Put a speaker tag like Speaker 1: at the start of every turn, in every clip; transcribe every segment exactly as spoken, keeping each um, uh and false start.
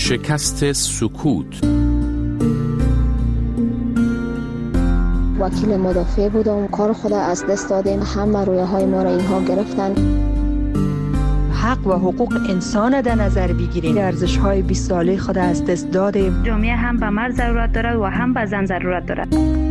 Speaker 1: شکست سکوت.
Speaker 2: وکیل مدافع بودم، کار خود از دست دادیم، همه رویه های ما را اینها گرفتن.
Speaker 3: حق و حقوق انسان در نظر بگیریم، ارزش های بیست ساله خود از دست دادیم.
Speaker 4: جامعه هم به مرد ضرورت داره و هم به زن ضرورت داره.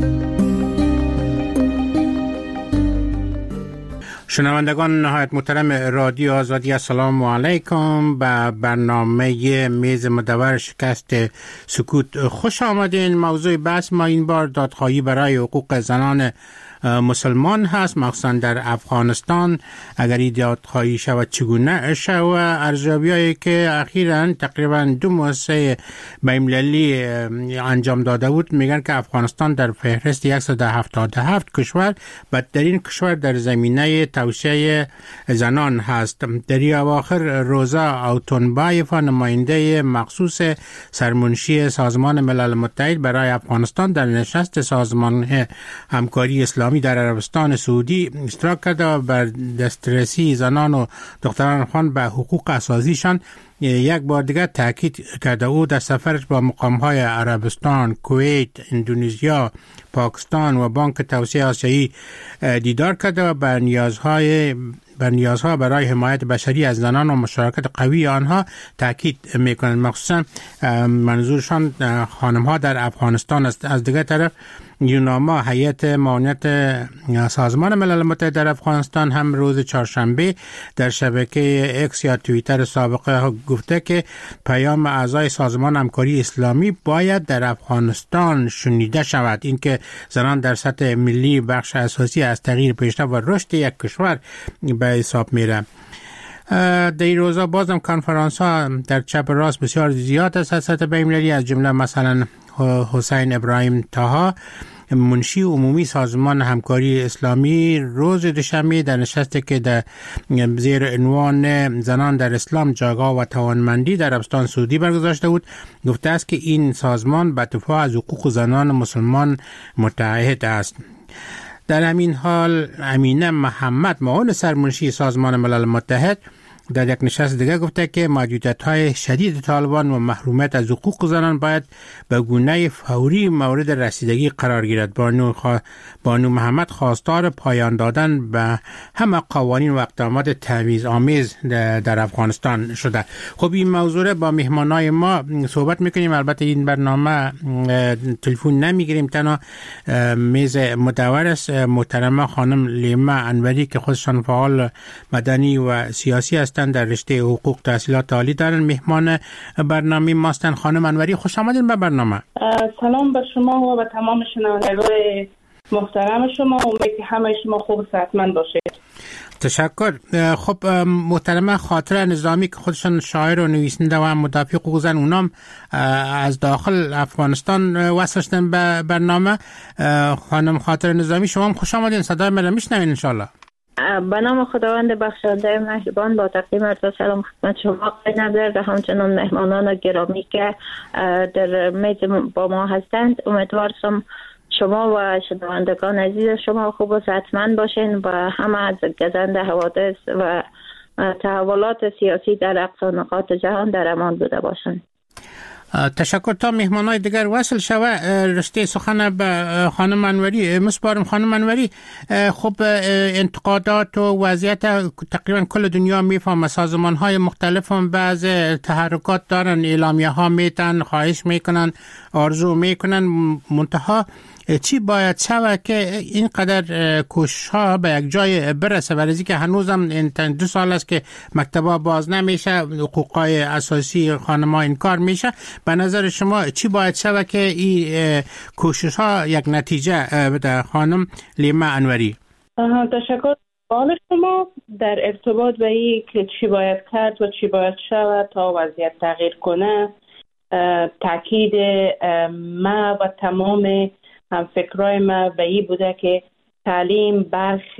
Speaker 5: شنوندگان نهایت محترم رادیو آزادی، السلام علیکم. به برنامه میز مدور شکست سکوت خوش آمدین. موضوع بحث ما این بار دادخواهی برای حقوق زنان مسلمان هست، مخصوصا در افغانستان. اگر این دادخواهی شود چگونه شود؟ ارزیابی‌هایی که اخیراً تقریباً دو مؤسسه بین‌المللی انجام داده بود میگن که افغانستان در فهرست صد و هفتاد و هفت کشور بدترین کشور در زمینه توسعه زنان هست. در این اواخر روزا اوتونبایفا، نماینده مخصوص سرمنشی سازمان ملل متحد برای افغانستان، در نشست سازمان همکاری اسلامی در عربستان سعودی اشتراک کرده و بر دسترسی زنان و دختران افغان به حقوق اساسیشان یک بار دیگر تاکید کرده. او در سفرش با مقام‌های عربستان، کویت، اندونزیا، پاکستان و بانک توسعه آسیایی دیدار کرده و بر نیازهای بر نیازها برای حمایت بشری از زنان و مشارکت قوی آنها تاکید میکنند. مخصوصا منظورشان خانم‌ها در افغانستان است. از دیگر طرف یوناما، هیئت معاونت سازمان ملل متحد در افغانستان، هم روز چهارشنبه در شبکه اکس یا توییتر سابقه گفته که پیام اعضای سازمان همکاری اسلامی باید در افغانستان شنیده شود. اینکه زنان در سطح ملی بخش اساسی از تغییر، پیشرفت و رشد یک کشور به حساب میره. در این روزا بازم کنفرانس ها در چپ راست بسیار زیاد است از سطح بین‌المللی، از جمله مثلا حسین ابراهیم طاها، منشی عمومی سازمان همکاری اسلامی، روز دوشنبه در نشستی که در زیر عنوان زنان در اسلام، جایگاه و توانمندی در عربستان سعودی برگزارشده بود، گفته است که این سازمان به دفاع از حقوق زنان مسلمان متعهد است. در همین حال امینه محمد، معاون سرمنشی سازمان ملل متحد، در یک نشست دیگر گفته که محدودیت‌های شدید طالبان و محرومیت از حقوق زنان باید به گونه فوری مورد رسیدگی قرار گیرد. بانو, خوا... بانو محمد خواستار پایان دادن به همه قوانین و اقدامات تبعیض‌آمیز در افغانستان شده. خب این موضوع با مهمانای ما صحبت میکنیم. البته این برنامه تلفن نمیگیریم، تنها میز مدور است. محترمه خانم لیما انوری که خودشان فعال مدنی و سیاسی است در رشته حقوق تحصیلات عالی دارن، مهمان برنامه ماستن. خانم انوری، خوش آمدین به برنامه.
Speaker 6: سلام به شما و به تمام شنوندگان محترم شما. امیدوارم که همه شما خوب و صحتمند باشید.
Speaker 5: تشکر. خب محترمه خاطره نظامی که خودشان شاعر و نویسنده و مدافع حقوق زن، اونام از داخل افغانستان وصل شدن به برنامه. خانم خاطره نظامی، شما هم خوش آمدین. صدای من میشنوین ان شاء الله؟
Speaker 7: به نام خداوند بخشنده مهربان، با تقدیم عرض سلام خدمت شما آقای نظر و همچنان مهمانان گرامی که در میز با ما هستند. امیدوارم شما و شنوندگان عزیز شما خوب و صحتمند باشین و همه از گزند حوادث و تحولات سیاسی در اقصا نقاط جهان در امان بوده باشند.
Speaker 5: تشکر. تا مهمانای دیگر وصل شوه رشته سخن به خانم انوری مسپارم. خانم انوری، خب انتقادات و وضعیت تقریبا کل دنیا میفهمه، سازمان های مختلف هم بعض تحرکات دارن، اعلامیه ها میتن، خواهش میکنن، آرزو میکنن، منتها چی باید شود که اینقدر کوشش ها به یک جای برسه؟ برای که هنوزم دو سال است که مکتبا باز نمیشه، حقوقای اساسی خانم‌ها انکار میشه. به نظر شما چی باید شود که این کوشش ها یک نتیجه بده؟ خانم لیما انوری.
Speaker 6: تشکر. سوال شما در ارتباط به این که چی باید کرد و چی باید شود تا وضعیت تغییر کنه، تاکید ما و تمام هم فکرای ما به این بوده که تعلیم بخش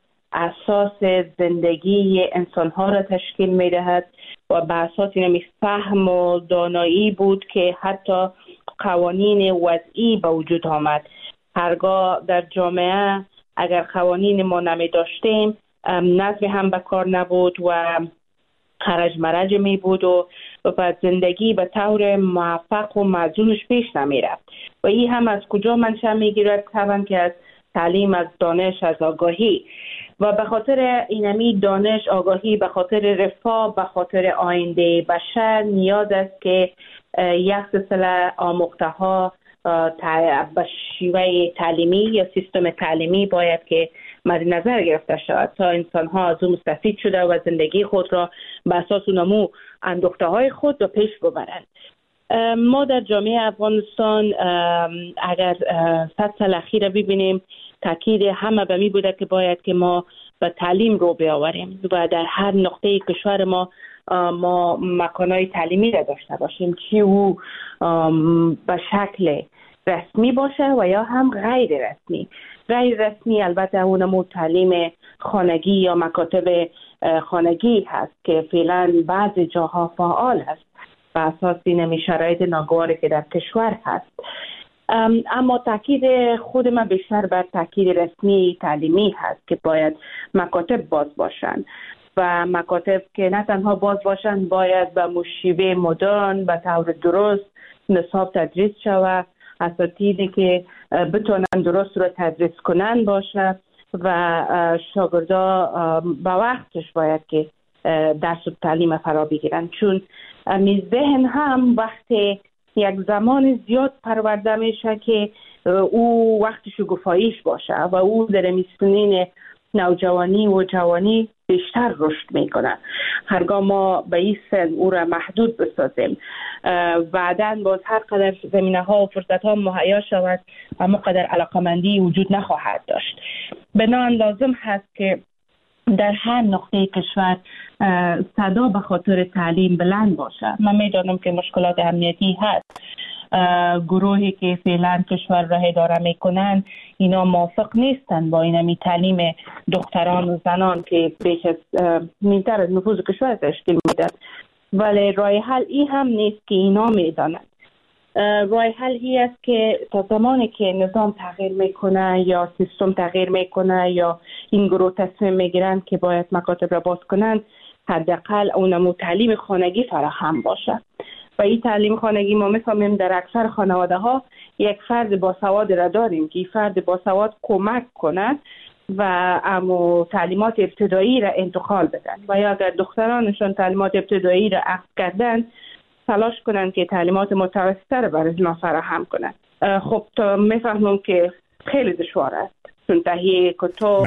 Speaker 6: اساس زندگی انسانها را تشکیل می دهد و به اساس این فهم و دانایی بود که حتی قوانین وضعی به وجود آمد. هرگاه در جامعه اگر قوانین ما نمی داشتیم، نظم هم به کار نبود و خرج مرج می بود و و زندگی به طور موفق و مزونش پیش نمی رفت. و این هم از کجا منشأ می گیرد؟ طبعا که از تعلیم، از دانش، از آگاهی. و به خاطر اینمی دانش، آگاهی، به خاطر رفاه، به خاطر آینده بشر نیاز است که یک سلسله آموخته ها به شیوه تعلیمی یا سیستم تعلیمی باید که مد نظر گرفته شود تا انسان ها از اون مستفید شده و زندگی خود را به اساس نمو اندوخته های خود را پیش ببرند. ما در جامعه افغانستان اگر صد سال اخیر ببینیم تاکید همه به می بوده که باید که ما به تعلیم رو بیاوریم و در هر نقطه کشور ما ما مکانهای تعلیمی را داشته باشیم، چی او به شکل رسمی باشه و یا هم غیر رسمی. غیر رسمی البته اونمو تعلیم خانگی یا مکاتب خانگی هست که فعلا بعضی جاها فعال هست و اساس اینمی شرایط ناگواری که در کشور هست. اما تاکید خود من بیشتر بر تاکید رسمی تعلیمی هست که باید مکاتب باز باشند و مکاتب که نه تنها باز باشند باید به مشیوه مدرن به طور درست نصاب تدریس شود، اساتیدی که بتونن درست رو تدریس کنن باشه و شاگردا به وقتش باید که درس و تعلیم فرا بگیرن، چون می ذهن هم وقتی یک زمان زیاد پرورده میشه که او وقت شگفتاییش باشه و او در میسنین نوجوانی و جوانی بیشتر رشد میکنه. هرگاه ما به این سن او را محدود بسازیم بعداً باز هر قدر زمینه ها و فرصت ها مهیا شود اما قدر علاقمندی وجود نخواهد داشت. بنابراین لازم هست که در هر نقطه کشور صدا به خاطر تعلیم بلند باشه. من میدانم که مشکلات امنیتی هست، گروهی که فعلا کشور را اداره میکنن اینا موافق نیستن با اینمی تعلیم دختران و زنان که بیش از نیمتر از نفوذ کشور تشکیل میدن، ولی راه حل این هم نیست که اینا میدانن. راه حل این است که تا زمانی که نظام تغییر میکنه یا سیستم تغییر میکنه یا این گروه تصمیم میگیرن که باید مکاتب را باز کنن، حداقل اونمو تعلیم خانگی فراهم باشه. و این تعلیم خانگی ما میفهمیم در اکثر خانواده ها یک فرد باسواد را داریم که این فرد باسواد کمک کنه و اما تعلیمات ابتدایی را انتقال بدن و یا اگر دخترانشون تعلیمات ابتدایی را اخذ کردن تلاش کنن که تعلیمات متوسطه را برای ما فراهم کنن. خب تا میفهمم که خیلی دشوار است، چون تهیه کتاب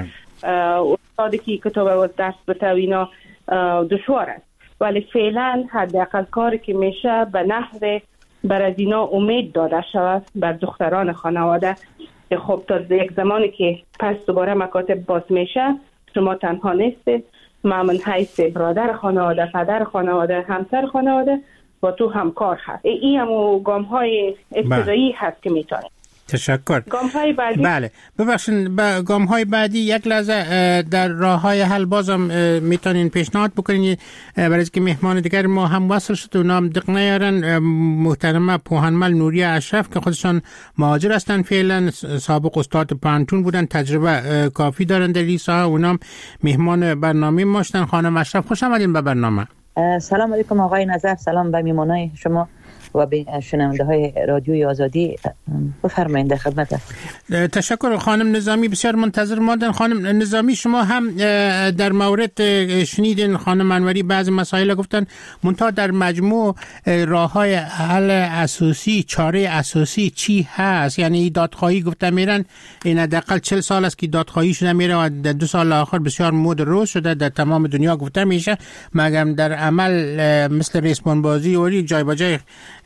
Speaker 6: استادی که کتاب درس بده اینا دشوار است، ولی فعلا حداقل کاری که میشه به نحو بر از اینا امید داده شود بر دختران خانواده که خب تا یک زمانی که پس دوباره مکاتب باز میشه شما تنها نیستید، ما من حیث برادر خانواده، پدر خانواده، همسر خانواده با تو همکار هست. این هم گام های ابتدایی هست که میتونه.
Speaker 5: تشکر.
Speaker 6: گام های بعدی
Speaker 5: بله ببخشید با گام های بعدی یک لحظه در راه های حل بازم میتونین پیشنهاد بکنین برای اینکه مهمان دیگر ما هم وصل شد و نام دق نیارن. محترمه پوهنمل نوریه اشرف که خودشان مهاجر هستن، فعلا سابق استاد پانتون بودن، تجربه کافی دارن در این ساحه، اونام مهمان برنامه ما هستن. خانم اشرف خوش آمدین به برنامه.
Speaker 8: سلام علیکم آقای نظر، سلام به میمونای شما و به شنونده های رادیوی آزادی. بفرمایید در خدمت هست.
Speaker 5: تشکر. خانم نظامی بسیار منتظر ماندن. خانم نظامی شما هم در مورد شنیدین خانم انوری بعض مسائل گفتن، منتها در مجموع راه های حل اساسی، چاره اساسی چی هست؟ یعنی دادخواهی گفتن میرن، این حداقل چهل سال است که دادخواهی شده میره و در دو سال آخر بسیار مد روز شده در تمام دنیا گفتن میشه، مگر در عمل مثل ریسمان بازی و جای با جای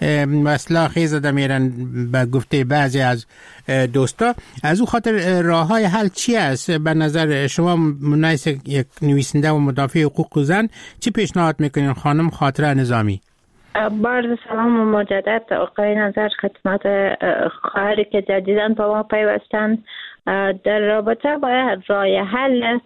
Speaker 5: مسئله خیز زده میرن به گفته بعضی از دوستا. از او خاطر راه های حل چی است به نظر شما؟ منایس یک نویسنده و مدافع حقوق زن چی پیشنهاد میکنین خانم خاطره نظامی؟
Speaker 7: بارد سلام و مجدد آقای نظر خدمت خواهری که جدیداً با ما پیوستند. در رابطه با راه حل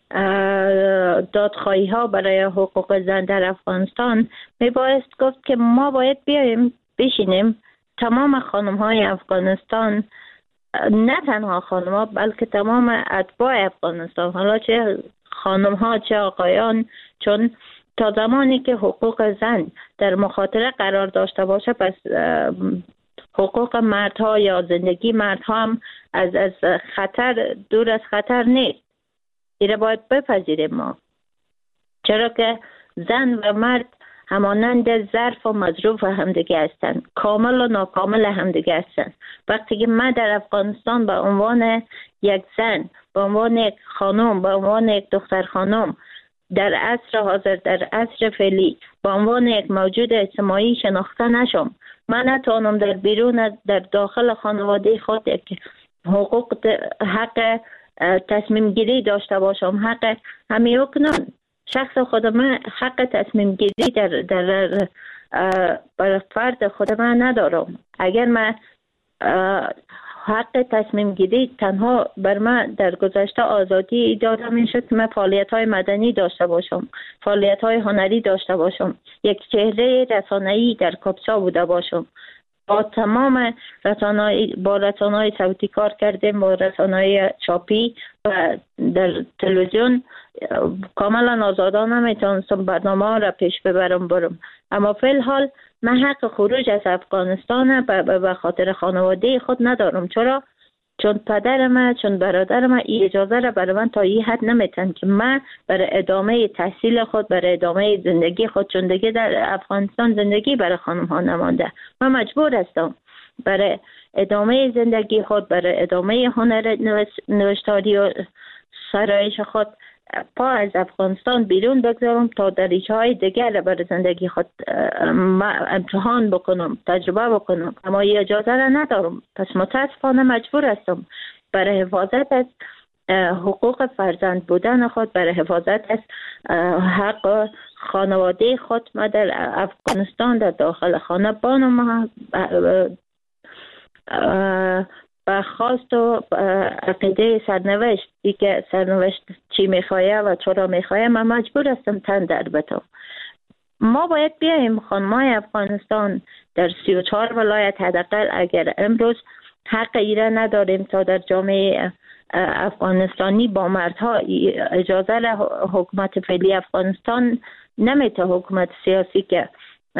Speaker 7: دادخواهی ها برای حقوق زن در افغانستان می بایست گفت که ما باید بیاییم بشینیم تمام خانم های افغانستان، نه تنها خانم ها بلکه تمام اتباع افغانستان، حالا چه خانم ها چه آقایان، چون تا زمانی که حقوق زن در مخاطره قرار داشته باشه، پس حقوق مردها یا زندگی مردها هم از از خطر دور از خطر نیست. این باید بپذیریم ما، چرا که زن و مرد همانند ظرف و مظروف همدیگه هستند، کامل و ناکامل همدیگه هستند. وقتی که من در افغانستان به عنوان یک زن، به عنوان یک خانم، به عنوان یک دختر خانم در عصر حاضر، در عصر فعلی به عنوان یک موجود اجتماعی شناخته نشم، من نتوانم در بیرون، در داخل خانواده خود یک حقوق حق تصمیم گیری داشته باشم. حق همین اکنون شخص خود من حق تصمیم گیری در در بر فرد خود من ندارم. اگر من حق تصمیم گیری تنها بر من در گذشته آزادی داده می شد که من فعالیت های مدنی داشته باشم، فعالیت های هنری داشته باشم، یک چهره رسانه‌ای در کاپسا بوده باشم. با تمام رسانه‌های با رسانه‌های صوتی کار کردیم، با رسانه‌های چاپی و در تلویزیون کاملا آزادانه میتونستم برنامه ها را پیش ببرم برم. اما فی الحال من حق خروج از افغانستان به خاطر خانواده خود ندارم. چرا؟ چون پدر من، چون برادر من این اجازه را برای من تا این حد نمیتن که من برای ادامه تحصیل خود، برای ادامه زندگی خود، چون دیگه در افغانستان زندگی برای خانم ها نمانده، من مجبور هستم برای ادامه زندگی خود، برای ادامه هنر نوشتاری و سرایش خود پا از افغانستان بیرون بگذارم تا دریچه های دیگر برای زندگی خود امتحان بکنم، تجربه بکنم، اما این اجازه را ندارم. پس متاسفانه مجبور هستم برای حفاظت از حقوق فرزند بودن خود، برای حفاظت از حق خانواده خود، ما در افغانستان در داخل خانه بانم و خواست و عقیده سرنوشت، دیگه سرنوشت چی میخواه و چرا میخواه، من مجبور هستم تن در بتم. ما باید بیاییم خانمای افغانستان در سی و چهار ولایت، حداقل اگر امروز حق ایره نداریم تا در جامعه افغانستانی با مردها اجازه را حکومت فعلی افغانستان نمیته، حکومت سیاسی که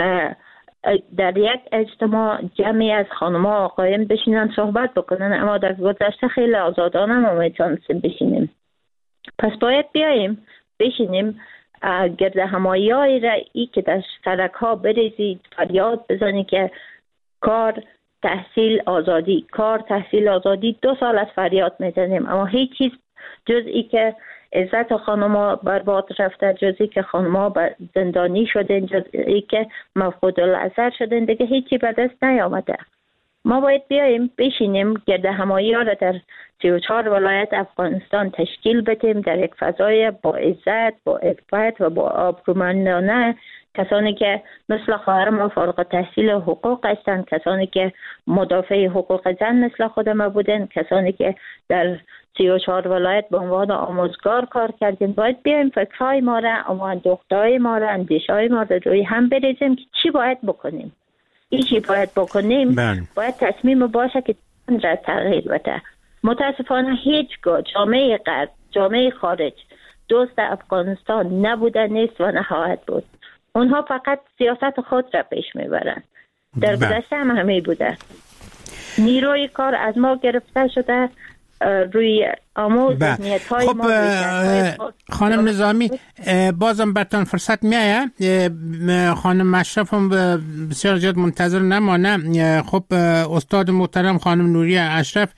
Speaker 7: در یک اجتماع جمعی از خانم‌ها آقایان بشینن صحبت بکنن، اما در گذشته خیلی آزادانه ما میتونستیم بشینیم. پس باید بیاییم بشینیم گرد همایی های را ای که در سرک ها بریزید، فریاد بزنی که کار تحصیل آزادی، کار تحصیل آزادی. دو سال از فریاد میزنیم اما هیچ چیز جز ای که عزت خانم‌ها برباد رفته، جز ای که خانم‌ها زندانی شدن، جز ای که مفقود الاثر شدن، دیگه هیچی به دست نیامده. ما باید بیاییم بشینیم گرد همایی ها را در سی و چهار ولایت افغانستان تشکیل بدیم در یک فضای با عزت، با عفت و با آبرومندانه. کسانی که مثل خواهر ما فارغ التحصیل حقوق هستند، کسانی که مدافع حقوق زن مثل خود ما بودن، کسانی که در سی و چهار ولایت به عنوان آموزگار کار کردیم، باید بیایم فکرهای ما را، اندوختهای ما را، اندیشهای ما را روی هم بریزیم که چی باید بکنیم. این چی باید بکنیم بله. باید تصمیم باشه که را تغییر بده. متاسفانه هیچگاه جامعه غرب، جامعه خارج دوست افغانستان نبوده، نیست و نخواهد بود. اونها فقط سیاست خود را پیش میبرند. در گذشته هم همه بوده. نیروی کار از ما گرفته شده، روی آموز ذهنیت‌های
Speaker 5: خب
Speaker 7: ما.
Speaker 5: خانم نظامی بازم براتون فرصت میآید. خانم اشرف هم بسیار زیاد منتظر نمانه. خب استاد محترم خانم نوری اشرف،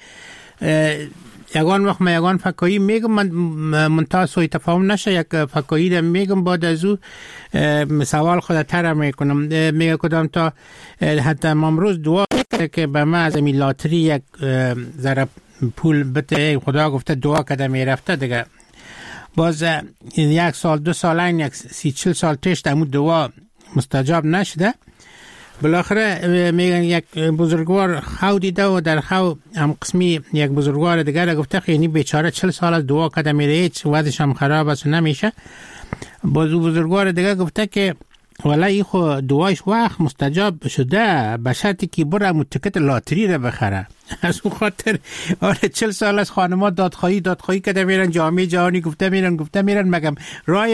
Speaker 5: یگان وقت من یگان فکایی میگم، من منتها سوی تفاهم نشه، یک فکایی را میگم، بعد از او سوال خود تر میکنم. میگه کدام تا حتی امروز دعا که به من از امی لاتری یک ذره پول بده، خدا گفته دعا کده میرفته دیگه. باز یک سال دو سال این یک سی چل سال تشت امو دعا مستجاب نشده. بالاخره میگن یک بزرگوار خو دیده و در خو هم قسمی یک بزرگوار دیگر گفته خیلی بیچاره چل سال از دعا کده میره، هیچ وضعش هم خراب است و نمیشه. باز بزرگوار دیگر گفته که والا ای خو دعایش وقت مستجاب شده به شرطی که بره مو تکت لاتری را بخره. از اون خاطر آره چل سال از خانم‌ها دادخواهی دادخواهی کده میرن، جامعه جهانی گفته میرن گفته میرن، مگم رای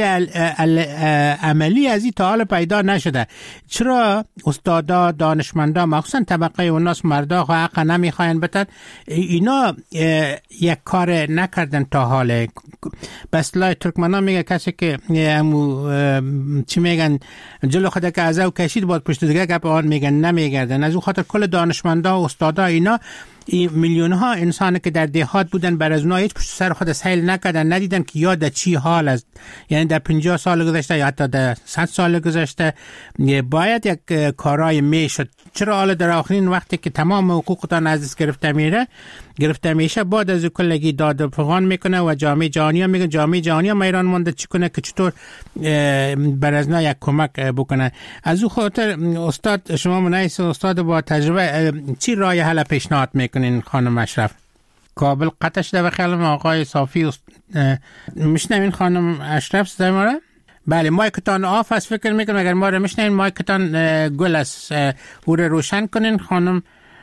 Speaker 5: عملی از این تا حال پیدا نشده. چرا استادا دانشمندا مخصوصا طبقه اوناس مردا حق نمیخواین بتن؟ اینا یک کار نکردن تا حال. بس لای ترکمنا میگه کسی که همو چی میگن جلو خود که از او کشید باید پشت دیگه گپ آن میگن نمیگردن. از اون خاطر کل دانشمندا و استادا اینا این میلیون ها انسان که در دهات بودن بر از اونها هیچ پشت سر خود سیل نکردن، ندیدن که یا در چی حال است، یعنی در پنجاه سال گذشته یا حتی در صد سال گذشته باید یک کارای میشد. چرا حالا در آخرین وقتی که تمام حقوقتان از دست گرفته میره گرفته میشه بعد از کلگی داد و فغان میکنه و جامعه جهانی ها میگه جامعه جهانی ها ایران مونده چی کنه که چطور بر از اونها یک کمک بکنه. از اون خاطر استاد شما منایس استاد با تجربه چی راه حل پیشنهاد میکنین خانم اشرف؟ کابل قطع شده و خیلی آقای صافی است... میشنوین خانم اشرف صدای ما را؟ بله مایکتان آف است فکر میکنم، اگر ما را میشنوین مایکتان گل است، او را روشن کنین خانم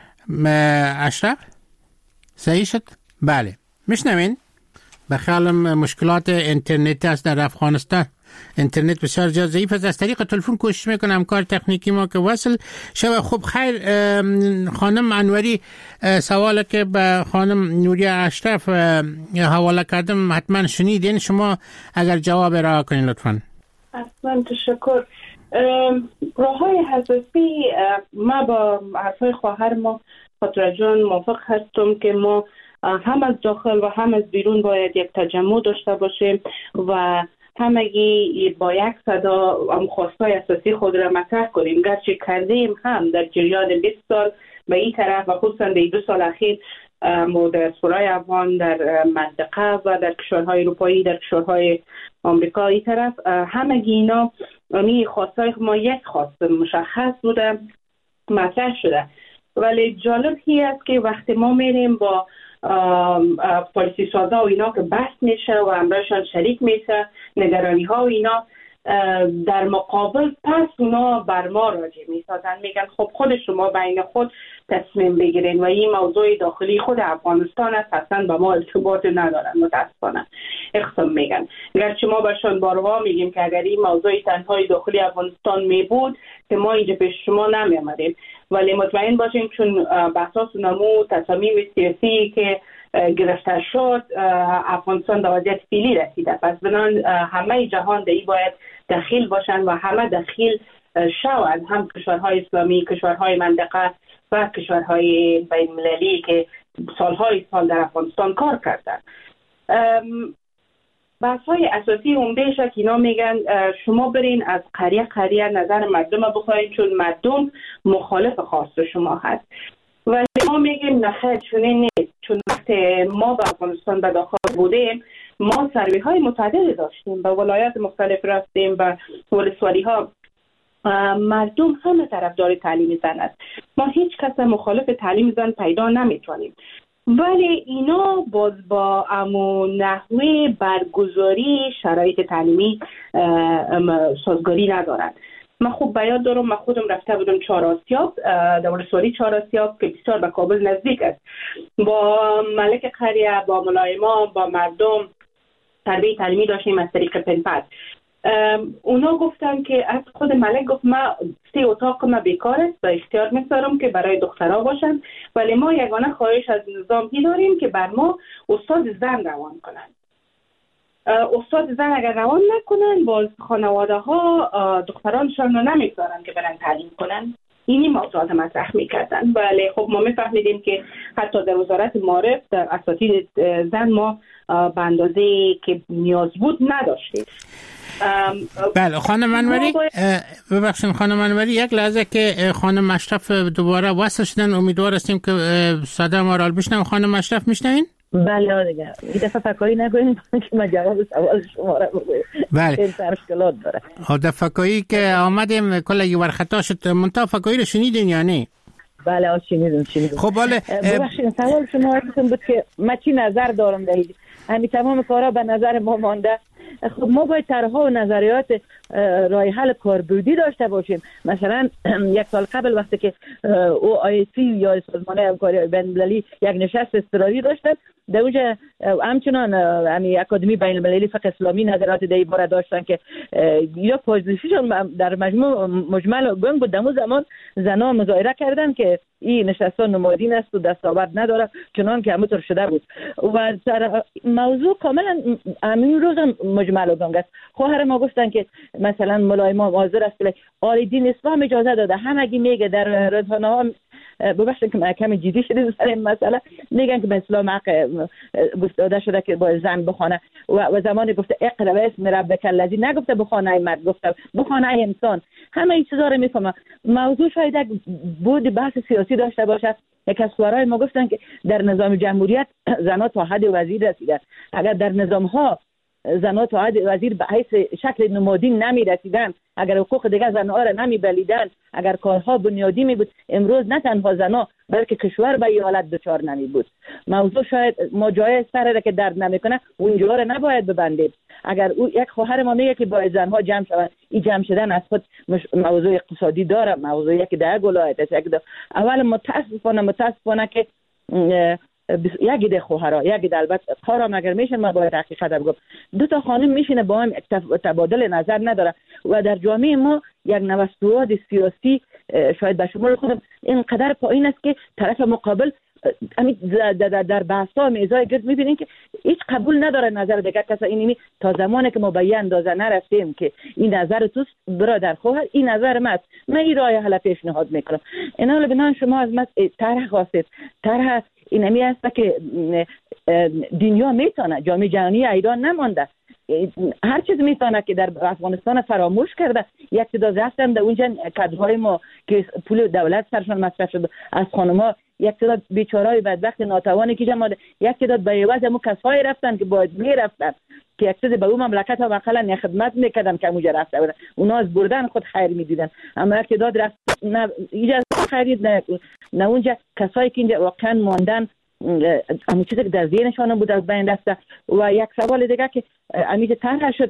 Speaker 5: اشرف. صحیح شد؟ بله میشنوین؟ بخیال مشکلات اینترنت است در افغانستان، اینترنت بسیار جا ضعیف است. از طریق تلفن کوشش میکنم کار تکنیکی ما که وصل شود. خب خیر خانم انوری، سوال که به خانم نوریه اشرف حواله کردم حتما شنیدین، شما اگر جواب را کنین لطفا.
Speaker 6: اصلا تشکر. راه های حساسی، ما با حرفای خواهر ما خاطره جان موافق هستم که ما هم از داخل و هم از بیرون باید یک تجمع داشته باشیم و همگی با یک صدا خواستای اساسی خود را مطرح کنیم. گرچه کردیم هم در جریان بیست سال به این طرف و خصوصا در دو سال اخیر ما در دیاسپورای افغان در منطقه و در کشورهای اروپایی در کشورهای آمریکا این طرف همگی اینا می خواستای ما یک خواست مشخص بوده مطرح شده. ولی جالب هی است که وقتی ما میریم با پالیسی سازا و اینا که بحث میشه و امرشان شریک میشه نگرانی ها و اینا، در مقابل پس اونا بر ما راجع میسازن، میگن خب خود شما بین خود تصمیم بگیرین و این موضوع داخلی خود افغانستان است، اصلا با ما ارتباط ندارن. متاسفانه اقسام میگن، گرچه ما برشان بارها میگیم که اگر این موضوع تنهای داخلی افغانستان میبود که ما اینجا پیش شما نمی آمدیم، ولی مطمئن باشیم چون بحثاس نمو تصامیم سیاسی که گرفته شد افغانستان در وضعیت فعلی رسیده. پس بنان همه جهان در این باید دخیل باشن و همه دخیل شوند، هم کشورهای اسلامی، کشورهای منطقه و کشورهای بین المللی که سالهای سال در افغانستان کار کردن. بحث‌های اساسی عمده‌اش که اینا میگن شما برین از قریه قریه نظر مردم بخواین چون مردم مخالف خواست شما هست. ولی ما میگیم نخیر چونه نیست، چون وقتی ما به افغانستان به داخل بودیم ما سروی های متعدد داشتیم، به ولایات مختلف رفتیم، به ولسوالی ها، مردم همه طرفدار تعلیم زن است. ما هیچ کس مخالف تعلیم زن پیدا نمیتونیم، ولی اینا باز با امو نحوه برگزاری شرایط تعلیمی سازگاری ندارن. من خوب بیاد دارم، من خودم رفته بودم چهار آسیاب، در ولسوالی چهار آسیاب که بسیار به کابل نزدیک است، با ملک قریه، با ملایمان، با مردم تربیت تعلیمی داشتیم از طریق پنپد. اونا گفتن که از خود ملک گفت ما سه اتاق ما بیکار است و اختیار می‌ذارم که برای دخترها باشن، ولی ما یگانه خواهش از نظام داریم که بر ما استاد زن روان کنن. استاد زن اگر روان نکنن باز خانواده ها دخترانشان رو نمیذارن که برن تعلیم کنن. اینی موضوعات مطرح میکردن. ولی خب ما میفهمیدیم که حتی در وزارت معارف در اساتید زن ما به اندازه که نیاز بود نداشتیم.
Speaker 5: بله خانم انوری، ببخشید خانم انوری یک لحظه که خانم اشرف دوباره وصل شدن، امیدوار هستیم که صدا ما را بشنویم. خانم اشرف میشنوین؟
Speaker 8: بله دیگه این دفعه فکایی نکنید که من جواب سوال شما را بگویم.
Speaker 5: بله
Speaker 8: این مشکلات داره.
Speaker 5: در فکایی که آمدیم کلی ورخطا شد، منتها فکایی رو شنیدین یا نه؟
Speaker 8: بله آه شنیدم شنیدم.
Speaker 5: خب بله
Speaker 8: ببخشید سوال شما این بود که من چی نظر دارم در همین تمام کارا به نظر ما مانده خب ما باید طرح‌ها و نظریات راه حل کاربردی داشته باشیم. مثلا یک سال قبل وقتی که او آی سی یا سازمان همکاری بین‌المللی یک نشست اضطراری داشتن، در اونجا همچنان یعنی اکادمی بین‌المللی فقه اسلامی نظرات در این باره داشتن که یا پوزیشن در مجموع مجمل گنگ بود. در اون زمان زنها مظاهره کردن که این نشستان نمادین است و دستاورد نداره، چنان که همونطور شده بود و موضوع کاملا همین روز مجمل گنگ است. خواهر ما گفتن که مثلا مولای ما حاضر است که عالی دین اسلام اجازه داده، همگی میگه در رسانه ها ببخشید که کمی جدی شده سر این مسئله، میگن که به اسلام حق گفته شده که با زن بخونه و زمانی گفته اقرا به اسم ربک الذی، نگفته بخونه مرد، گفته بخونه انسان. همه این چیزا رو میفهمم. موضوع شاید یک بود بحث سیاسی داشته باشه. یک از سوارای ما گفتن که در نظام جمهوریت زنها تا حد وزیر رسیدن، اگر در نظام ها زنها تا حد وزیر به حیث شکل نمادین نمی رسیدن، اگر حقوق دیگر زنها را نمی بلیدن، اگر کارها بنیادی می بود، امروز نه تنها زنها بلکه کشور به این حالت دچار نمی بود. موضوع شاید ما جای سر که درد نمیکنه اونجا را نباید ببندیم. اگر او یک خواهر ما میگه که باید زنها جمع شوند، این جمع شدن از خود موضوع اقتصادی داره، موضوع که در ولایت است. یک اول متاسفانه متاسفانه که یکی ده خواهرها یکی ده البته کارم اگر میشن ما باید حقیقت بگم دو تا خانم میشینه با هم تبادل نظر نداره و در جامعه ما یک نوسواد سیاسی شاید به شمول خودم اینقدر پایین است که طرف مقابل در بحث‌ها میزای گرد میبینین که هیچ قبول نداره نظر دیگر کسا. اینی تا زمانی که ما به این اندازه نرفتیم که این نظر توست برادر خواهر، این نظر من است، من این راه حل پیشنهاد میکنم. اینا لبنان شما از من طرح خواستید، طرح اینمی است که دنیا میتونه، جامعه جهانی ایران نمانده، هر چیز میتونه که در افغانستان فراموش کرده. یک تعداد رفتن در اونجا کادرهای ما که پول دولت سرشان مصرف شد از خانم‌ها، یک تعداد بیچاره‌های بدبخت ناتوانی که جمع، یک تعداد به عوض همون کسایی رفتن که باید میرفتن که یک چیز به اون مملکت ها مثلا خدمت میکردن که اونجا رفته بودن، اونا از بردن خود خیر میدیدن، اما یک تعداد رفت نه اینجا خرید نه نه اونجا کسایی که اینجا واقعا ماندن همون چیزی که در ذهنشان بود از بین رفته. و یک سوال دیگه که امیده طرح شد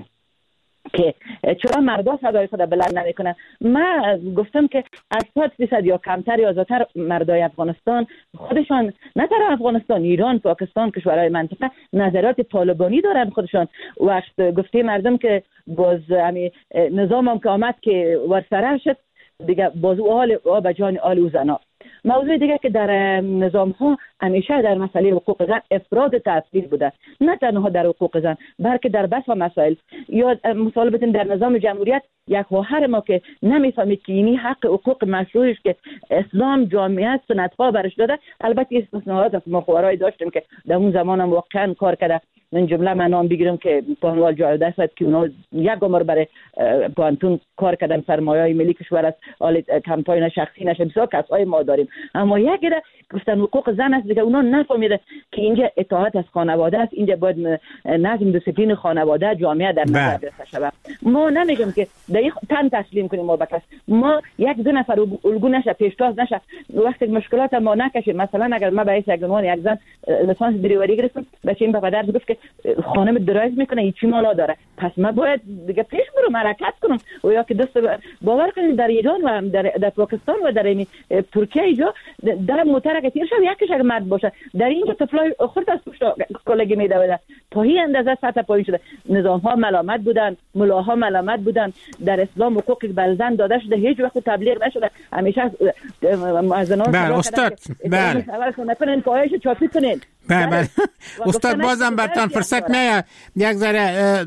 Speaker 8: که چرا مردا صدای خود بلند نمیکنن. من گفتم که هشتاد درصد یا کمتر یا زیادتر مردای افغانستان خودشان، نه تنها افغانستان، ایران، پاکستان، کشورهای منطقه نظرات طالبانی دارن خودشان. وقت گفته مردم که باز همین نظام هم که آمد که ورسره شد دیگه باز او حال آب جان آل او زنا. موضوع دیگه که در نظام ها همیشه در مسئله حقوق زن افراد تأثیر بوده، نه تنها در حقوق زن بلکه در بس و مسائل. یا مثال بزنیم در نظام جمهوریت یک خواهر ما که نمیفهمید که اینی حق حقوق مشروعش که اسلام جامعه سنت ها برش داده، البته استثناءات ما خواهرای داشتیم که در اون زمان هم واقعا کار کرده. من جمله من نام بگیرم که پانوال جاوده است که اونا یک عمر برای پانتون کار کردن، سرمایه ملی کشور است، حال کمپاین شخصی نشه، بسیار کسای ما داریم. اما یک گره گفتن حقوق زن است دیگه، اونا نفهمیده که اینجا اطاعت از خانواده است، اینجا باید نظم دسپلین خانواده جامعه در نظر گرفته شود. ما نمیگم که در تن تسلیم کنیم ما بکس، ما یک دو نفر الگو نشه، پیشتاز نشه، وقتی مشکلات ما نکشیم. مثلا اگر ما به یک عنوان یک زن لیسانس دریوری گرفتم، بچه‌م به پدر گفت که خانم درایو میکنه این چی مالا داره، پس من باید دیگه پیش برم حرکت کنم. و یا که دست باور کنید در ایران و در, در پاکستان و در این ترکیه اینجا در موتر که تیر شد یکیش اگه مرد باشه، در اینجا طفلای خورد از پشت کلگی میدویدن. تا این اندازه سطح پایین شده. نظام ها ملامت بودن، ملاها ملامت بودن، در اسلام حقوقی بر زن داده شده هیچ وقت تبلیغ نشده. همیشه مؤذنان
Speaker 5: بله استاد بله
Speaker 8: نکنن پایش چاپی کنین.
Speaker 5: بله بله استاد بازم برتان فرصت میاد یک ذره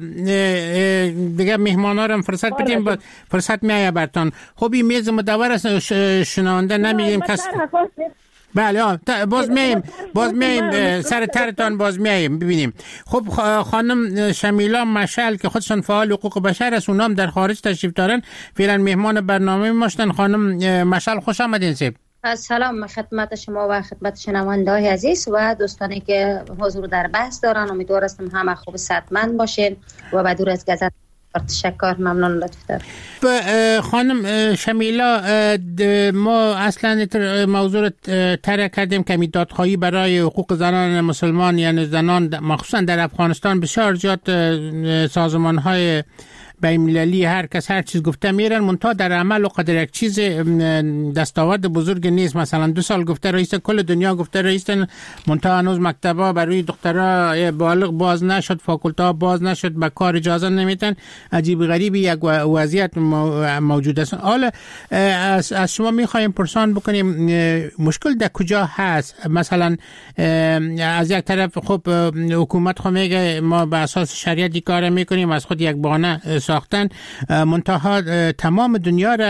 Speaker 5: دیگه مهمانا رو فرصت بدیم، با فرصت میاد برتان. خب این میز مدور است شنونده نمیگیم کس. بله باز میایم باز میایم سر ترتان باز میایم ببینیم. خب خانم شمیلا مشعل که خودشان فعال حقوق بشر است، اونام در خارج تشریف دارن، فعلا مهمان برنامه ماشتن. خانم مشعل خوش آمدین. سیب
Speaker 9: سلام خدمت شما و خدمت شنونده‌های عزیز و دوستانی که حضور در بحث دارن. امیدوارم همه خوب صحتمند باشین و بدور از گزند تشکر، ممنون لطفا.
Speaker 5: خانم شمیلا، ما اصلا موضوع رو طرح کردیم که دادخواهی برای حقوق زنان مسلمان، یعنی زنان مخصوصا در افغانستان، بسیار زیاد سازمان های بین‌المللی هر کس هر چیز گفته میرن، منتها در عمل و قدر یک چیز دستاورد بزرگ نیست. مثلا دو سال گفته رئیس کل دنیا گفته رئیسن، منتها هنوز مکتبا برای دخترها بالغ باز نشد، فاکولت‌ها باز نشد، به کار اجازه نمیدن. عجیب غریبی یک وضعیت موجود است. حالا از شما میخوایم پرسان بکنیم مشکل در کجا هست؟ مثلا از یک طرف خب حکومت خو میگه ما به اساس شریعت کار میکنیم، از خود یک بهانه ساختن، منتها تمام دنیا را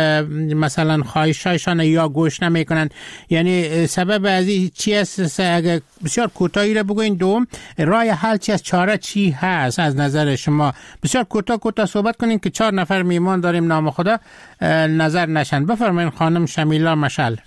Speaker 5: مثلا خواهشایشان یا گوش نمیکنن. یعنی سبب از این چی است؟ اگر بسیار کوتاهی را بگوین. دوم، راه حل چی است؟ چاره چی هست از نظر شما؟ بسیار کوتاه کوتاه صحبت کنین که چهار نفر میمان داریم نام خدا نظر نشن. بفرمایید خانم شمیلا مشعل.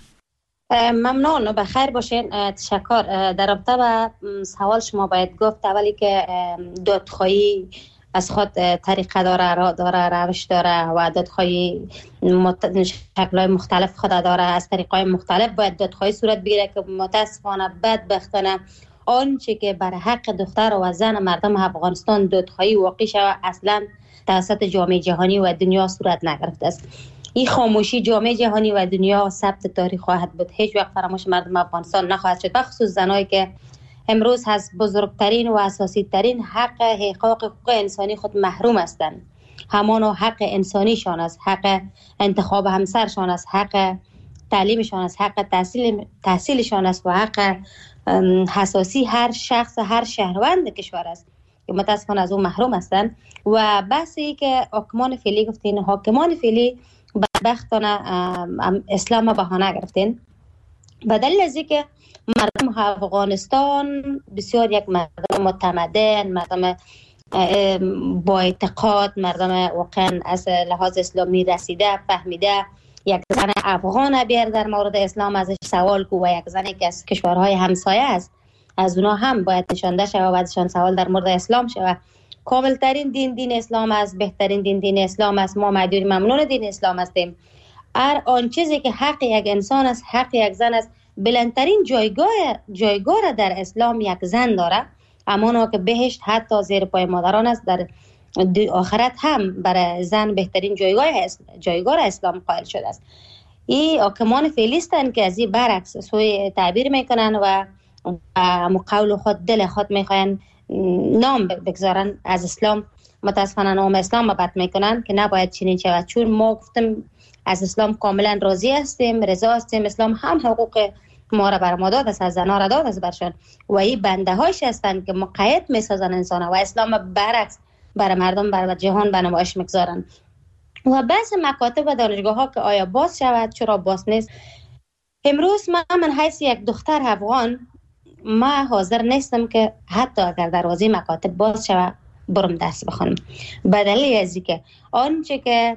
Speaker 9: ممنون، بخیر باشین. تشکر. در رابطه با سوال شما باید گفت اولی که دادخواهی از خود طریقه داره، را داره، روش داره و دادخواهی مت... شکل‌های مختلف خود داره. از طریق‌های مختلف باید دادخواهی صورت بگیره که متاسفانه بدبختانه آنچه که بر حق دختر و زن مردم افغانستان دادخواهی واقع شود اصلا توسط جامعه جهانی و دنیا صورت نگرفته است. این خاموشی جامعه جهانی و دنیا ثبت تاریخ خواهد بود، هیچ وقت فراموش مردم افغانستان نخواهد شد، بخصوص زنایی که امروز از بزرگترین و اساسی ترین حق حقوق حقوق انسانی خود محروم هستند. همانا حق انسانیشان است، حق انتخاب همسرشان است، حق تعلیمشان است، حق تحصیل تحصیلشان است و حق اساسی هر شخص هر شهروند کشور است که متاسفانه از اون محروم هستند. و بحثی که حکمان فعلی گفتین، حاکمان فعلی بدبختانه اسلام بهانه گرفتین به دلیل از اینکه مردم افغانستان بسیار یک مردم متمدن، مردم با اعتقاد، مردم واقعا از لحاظ اسلامی رسیده فهمیده، یک زن افغان بیار در مورد اسلام ازش سوال کو و یک زنی که از کشورهای همسایه است از اونا هم باید نشانده شود و ازشان سوال در مورد اسلام شود. کامل ترین دین دین اسلام است، بهترین دین دین اسلام است. ما مدیون ممنون دین اسلام هستیم. هر آن چیزی که حق یک انسان است، حق یک زن است، بلندترین جایگاه جایگاه در اسلام یک زن داره، همانا که بهشت حتی زیر پای مادران است، در آخرت هم برای زن بهترین جایگاه جایگاه اسلام قائل شده است. این حاکمان فعلی هستند که از این برعکس سوی تعبیر میکنن و قول خود دل خود میخواین نام بگذارن از اسلام. متاسفانه نام اسلام بد میکنن که نباید چنین شود، چون ما گفتم از اسلام کاملا راضی هستیم، رضا هستیم. اسلام هم حقوق ما را بر ما داد است، از زنها را داد است برشان و این بنده هاش هستند که مقید میسازن انسان و اسلام برعکس برای مردم بر جهان به نمایش میگذارن. و بعض مکاتب و دانشگاه ها که آیا باز شود، چرا باز نیست؟ امروز من من حیث یک دختر افغان ما حاضر نیستم که حتی اگر دروازه مکاتب باز شود برم درس بخونم، به دلیل از اینکه آنچه که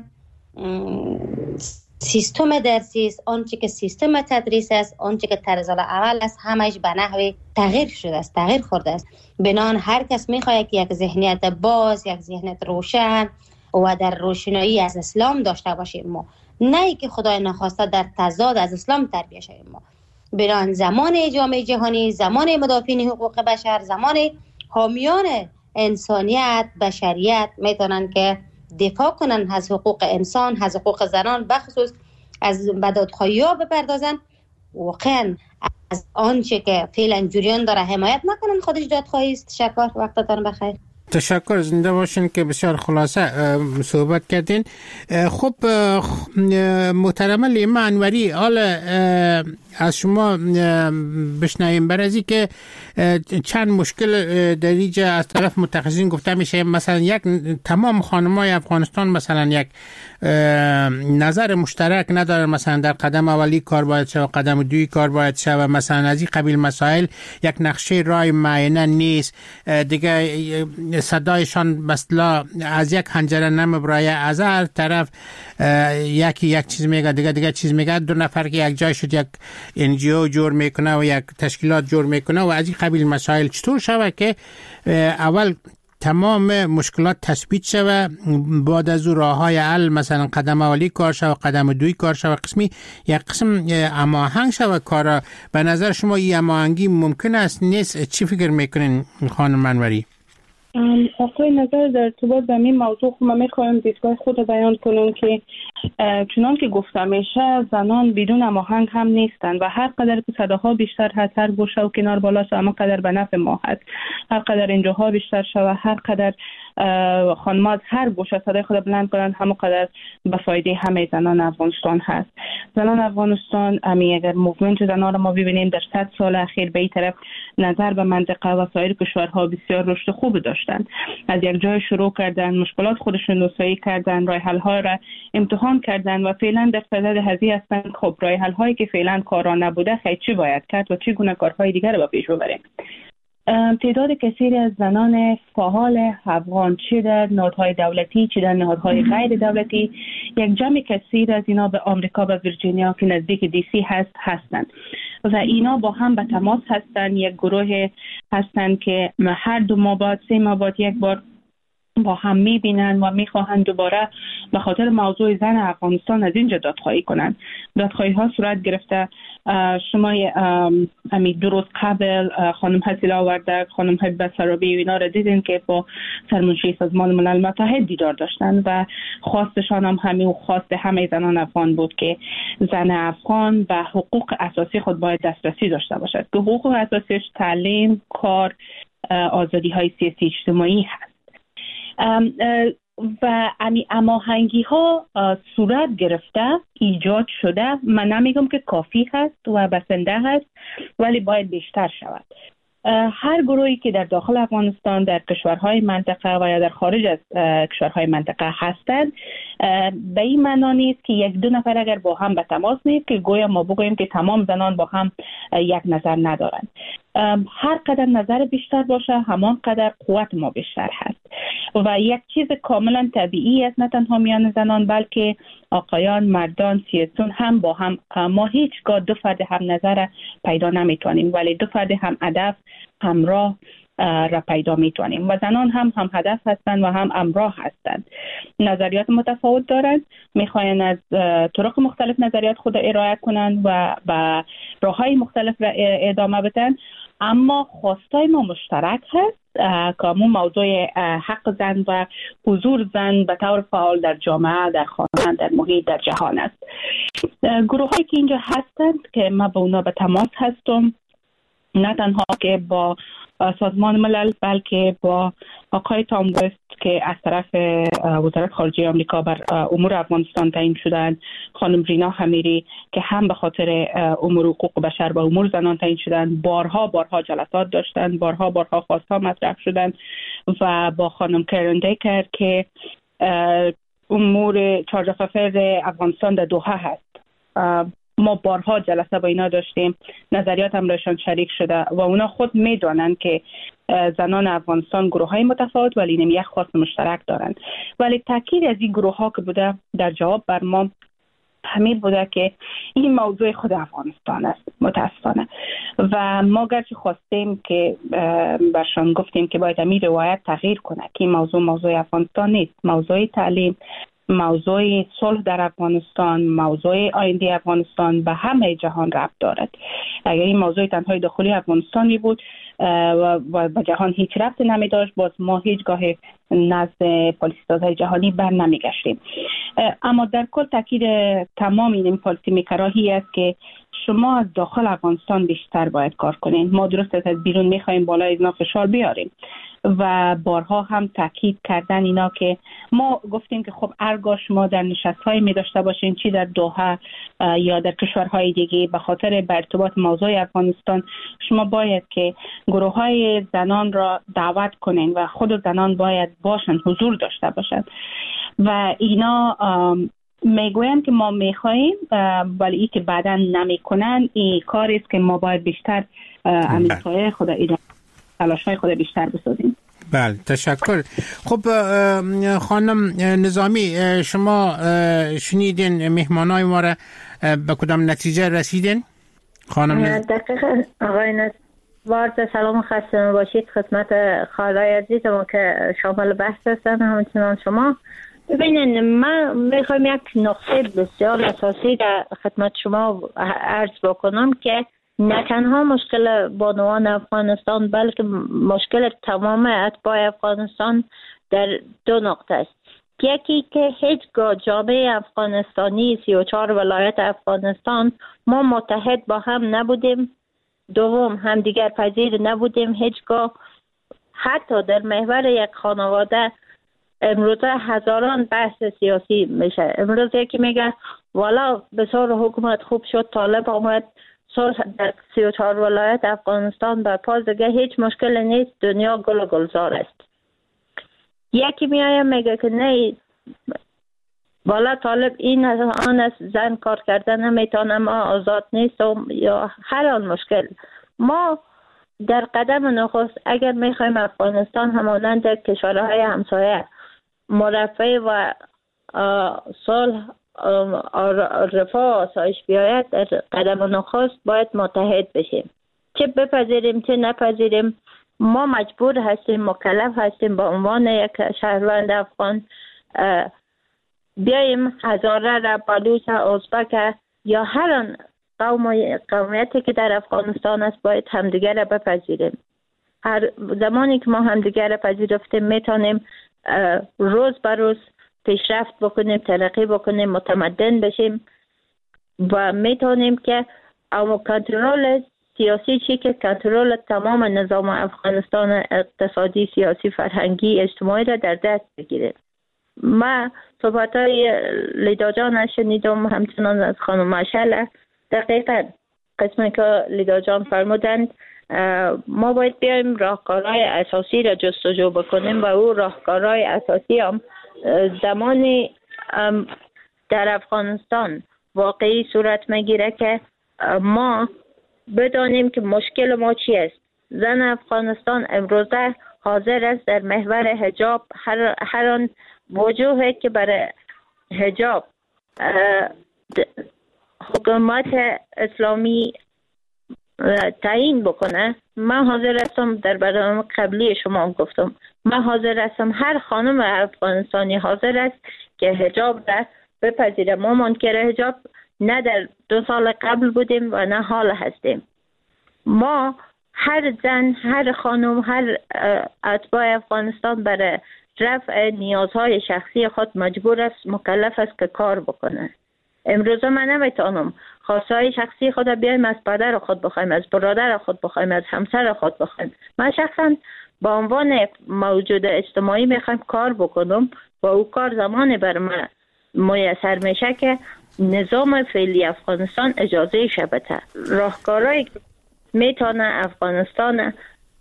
Speaker 9: سیستم درسی است، آنچه که سیستم تدریس است، آنچه که طرز عمل است، همش به نحوی تغییر شده است، تغییر خورده است. بنان هر کس میخواهد که یک ذهنیت باز، یک ذهنیت روشن و در روشنایی از اسلام داشته باشیم ما، نه که خدای نخواسته در تضاد از اسلام تربیت شویم ما. بنان زمان جامعه جهانی، زمان مدافعین حقوق بشر، زمان حامیان انسانیت، بشریت میتونن که دفاع کنن از حقوق انسان، از حقوق زنان، بخصوص از بدادخواهی ها بپردازن. واقعا از آنچه که فعلا جریان داره حمایت نکنن، خودش دادخواهی است. تشکر، وقتتان بخیر.
Speaker 5: تشکر، زنده باشین که بسیار خلاصه صحبت کردین. خب محترم لیما انوری، حالا از شما بشنویم برای که چند مشکل در اینجا از طرف متخصصین گفته میشه. مثلا یک تمام خانم‌های افغانستان مثلا یک نظر مشترک نداره، مثلا در قدم اولی کار باید شود، قدم دوی کار باید شود، مثلا از این قبیل مسائل یک نقشه راه معینه نیست دیگه. صدایشان مثلا از یک حنجره نمیبرایه، از هر طرف یکی یک چیز میگه، دیگه دیگه چیز میگه. دو نفر که یک جای شد یک ان جی او جور میکنه و یک تشکیلات جور میکنه و از این قبیل مسائل. چطور شود که اول تمام مشکلات تثبیت شود، بعد از او راه های حل مثلا قدم اولی کار شود، قدم دوی کار شود، قسمی یک قسم هماهنگ شود کارا. به نظر شما این هماهنگی ممکن است نیست؟ چی فکر میکنین خانم منوری؟
Speaker 6: آقای نظر در ارتباط به این موضوع من میخوایم دیدگاه خود بیان کنم که چنان که گفتم میشه زنان بدون هماهنگ هم نیستند و هر قدر که صداها بیشتر هست، هر گوشه و کنار بالا شد، اما قدر به نفع ما هست. هر قدر اینجاها بیشتر شود، هر قدر خانمات هر گوشه صدای خود بلند کنند، همه قدر به فایده همه زنان افغانستان هست. زنان افغانستان امی اگر موومنت زنان را ما ببینیم در صد سال اخیر به این طرف نظر به منطقه و سایر کشورها بسیار رشد خوب داشتند. از یک جای شروع کردن، مشکلات خودشون نوسایی کردن، راه حل ها را امتحان کردن و فعلا در صدد هذی هستند. خب راه حل هایی که فعلا کارا نبوده خیلی چی باید کرد و چگونه کارهای دیگر را پیش ببریم. تعداد کثیری از زنان فعال افغان چه در نهادهای دولتی چه در نهادهای غیر دولتی، یک جمع کثیر از اینا به آمریکا و ویرجینیا که نزدیک دی سی هست هستند و اینا با هم به تماس هستند. یک گروه هستند که هر دو ماه بعد سه ماه بعد یک بار با هم میبینن و میخواهند دوباره به خاطر موضوع زن افغانستان از اینجا دادخواهی کنند. دادخواهی ها صورت گرفته. شما امی دو روز قبل خانم حسیلا وردک، خانم حبیبه سرابی و اینا را دیدین که با سرمنشی سازمان ملل متحد دیدار داشتن و خواستشان هم همین و خواست همه زنان افغان بود که زن افغان به حقوق اساسی خود باید دسترسی داشته باشد که حقوق اساسیش تعلیم، کار، آزادی های سیاسی اجتماعی هست. و امی هماهنگی ها صورت گرفته، ایجاد شده. من نمیگم که کافی هست و بسنده هست، ولی باید بیشتر شود. هر گروهی که در داخل افغانستان در کشورهای منطقه و یا در خارج از کشورهای منطقه هستند، به این معنا نیست که یک دو نفر اگر با هم به تماس نیست که گویا ما بگوییم که تمام زنان با هم یک نظر ندارند. هر قدر نظر بیشتر باشه همان قدر قوت ما بیشتر هست و یک چیز کاملا طبیعی است، نه تنها میان زنان بلکه آقایان، مردان، سیاسیون هم با هم. ما هیچگاه دو فرد هم نظر پیدا نمیتونیم، ولی دو فرد هم هدف همراه را پیدا میتونیم و زنان هم هم هدف هستند و هم همراه هستند. نظریات متفاوت دارند، میخواین از طرق مختلف نظریات خود ارائه کنند و به راههای مختلف را ادامه بدن، اما خواستای ما مشترک هست که همون موضوع حق زن و حضور زن به طور فعال در جامعه، در خانه، در محیط، در جهان است. گروه هایی که اینجا هستند که ما با اونا به تماس هستم، نه تنها که با سازمان ملل بلکه با آقای تام وست که از طرف وزارت خارجه آمریکا بر امور افغانستان تعیین شدند، خانم رینا حمیری که هم به خاطر امور حقوق بشر و امور زنان تعیین شدند، بارها بارها جلسات داشتند، بارها بارها خواستها مطرح شدند و با خانم کرن دیکر که امور چارج اف افیرز افغانستان در دوحه هست، ما بارها جلسه با اینا داشتیم، نظریات هم رایشان شریک شده و اونا خود میدونن که زنان افغانستان گروه های متفاوت ولی نمی یک خواست مشترک دارند. ولی تاکید از این گروه ها که بوده در جواب بر ما همین بوده که این موضوع خود افغانستان است متاسفانه و ما گرچه خواستیم که برشان گفتیم که باید همین روایت تغییر کنه که این موضوع موضوع افغانستان نیست، موضوع تعلیم، موضوع صلح در افغانستان، موضوع آینده افغانستان به همه جهان ربط دارد. اگر این موضوع تنهای داخلی افغانستانی بود و به جهان هیچ ربطی نمی داشت، باز ما هیچگاه نزد پالیسی سازهای جهانی بر نمی گشتیم. اما در کل تاکید تمام این پالیسی میکراهی است که شما از داخل افغانستان بیشتر باید کار کنین. ما درست از بیرون میخوایم بالای اینا فشار بیاریم و بارها هم تاکید کردن اینا که ما گفتیم که خب ارگاه شما در نشست‌های می داشته باشین، چی در دوحه یا در کشورهای دیگه، به خاطر به ارتباط موضوع افغانستان شما باید که گروه‌های زنان را دعوت کنین و خود زنان باید باشن، حضور داشته باشند و اینا میگویم که ما میخواییم ولی ای که بعدا نمیکنن این کاری است که ما باید بیشتر امیتای خود ایران تلاش‌های خود بیشتر بسازیم.
Speaker 5: بله تشکر. خب خانم نظامی، شما شنیدین مهمانای ما را به کدام نتیجه رسیدین؟ خانم
Speaker 7: دقیقا آقای نظامی وارد سلام خسته باشید خدمت خالای عزیزم که شامل بحث هستن همچنان شما. ببینید من میخوام یک نقطه بسیار اساسی در خدمت شما عرض بکنم که نه تنها مشکل بانوان افغانستان بلکه مشکل تمام اتباع افغانستان در دو نقطه است. یکی که هیچگاه جامعه افغانستانی سی و چهار ولایت افغانستان ما متحد با هم نبودیم. دوم همدیگر پذیر نبودیم حیثگاه. حتی در محور یک خانواده امروزه هزاران بحث سیاسی میشه. امروز یکی میگه والا بسیار حکومت خوب شد، طالب آمد، صلح در سی و چهار ولایت افغانستان برپا، دیگه هیچ مشکل نیست، دنیا گل و گلزار است. یکی میایم میگه که نه والا طالب این آن است، زن کار کردن نمیتونه، ما آزاد نیستم، یا هر آن مشکل. ما در قدم نخست اگر میخوایم افغانستان همانند کشورهای همسایه مرفه و صلح رفاه آسایش بیاید، در قدم نخست باید متحد بشیم. چه بپذیریم چه نپذیریم ما مجبور هستیم، مکلف هستیم به عنوان یک شهروند افغان بیاییم هزاره را، بلوچ، ازبک یا هر آن قوم قومیتی که در افغانستان است باید همدیگر را بپذیریم. هر زمانی که ما همدیگر را پذیرفتیم میتونیم روز به روز پیشرفت بکنیم، ترقی بکنیم، متمدن بشیم و میتونیم که اما کنترل سیاسی چی که کنترل تمام نظام افغانستان اقتصادی، سیاسی، فرهنگی، اجتماعی را در دست بگیریم. ما صحبت های لیدا جان شنیدم، همچنان از خانم مشعل. دقیقا قسمی که لیدا جان فرمودند ما باید بیایم راهکارهای اساسی را جستجو بکنیم و او راهکارهای اساسی هم زمانی در افغانستان واقعی صورت میگیره که ما بدانیم که مشکل ما چی است. زن افغانستان امروزه حاضر است در محور حجاب هر, هر آن وجوهی که برای حجاب حکومت اسلامی تعیین بکنه. من حاضر هستم، در برنامه قبلی شما گفتم، من حاضر هستم، هر خانم افغانستانی حاضر است که حجاب را بپذیره. ما منکر حجاب نه در دو سال قبل بودیم و نه حال هستیم. ما هر زن، هر خانم، هر اتباع افغانستان برای رفع نیازهای شخصی خود مجبور است، مکلف است که کار بکنه. امروز من نمیتونم خواستهای شخصی خود بیایم از پدر خود بخوایم، از برادر خود بخوایم، از همسر خود بخوایم. من شخصا با عنوان موجود اجتماعی میخوایم کار بکنم و او کار زمانی بر من میسر میشه که نظام فعلی افغانستان اجازه شبته. راهکارهایی میتونه افغانستان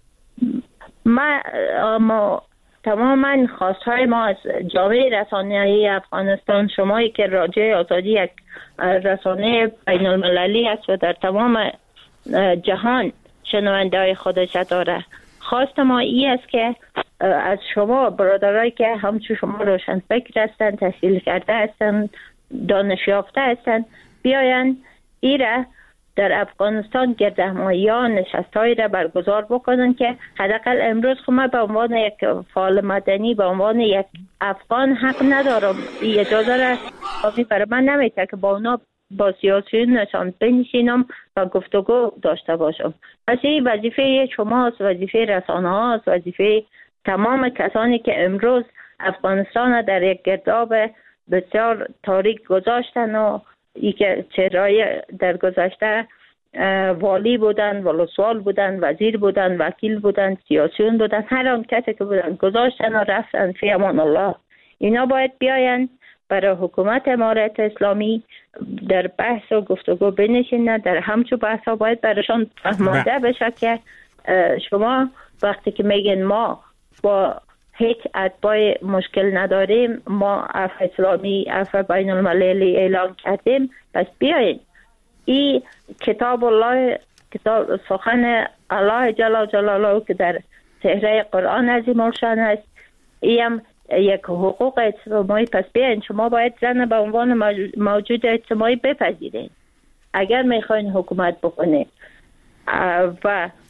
Speaker 7: ما, ما تماما خواستهای ما از جامعه رسانه‌ای افغانستان، شمایی که راجع آزادی یک رسانه بین المللی است و در تمام جهان شنونده های خودش داره، خواست ما ای است که از شما برادرایی که همچون شما روشن فکر هستند، تحصیل کرده هستند، دانش یافته هستند، بیاین ایره در افغانستان گردهمایی‌ها نشست‌هایی را برگزار بکنن که حداقل امروز خود به عنوان یک فعال مدنی، به عنوان یک افغان حق ندارم اجازه را برای من نمیده که با اونا با سیاسیون نشان بنشینم و گفتگو داشته باشم. پس این وظیفه شماست، وظیفه رسانه هاست، وظیفه تمام کسانی که امروز افغانستان در یک گرداب بسیار تاریک گذاشتن و ای که چهرهای در گذشته والی بودن، ولسوال بودن، وزیر بودن، وکیل بودن، سیاسیون بودن، هر آن کسی که بودن گذاشتن و رفتن فی امان الله. اینا باید بیاین برای حکومت امارت اسلامی در بحث و گفتگو بنشینن. در همچون بحث ها باید برایشان فهمانده بشه که شما وقتی که میگن ما با هیچ اتباع مشکل نداریم، ما عفو اسلامی، عفو بین المللی اعلان کردیم، پس بیایید این کتاب الله، کتاب سخن الله جل جلاله که در صحیفه قرآن عظیم الشان است، این یک حقوق اجتماعی. پس بیایید شما باید زن به عنوان موجود اجتماعی بپذیرید. اگر میخواین حکومت بکنید و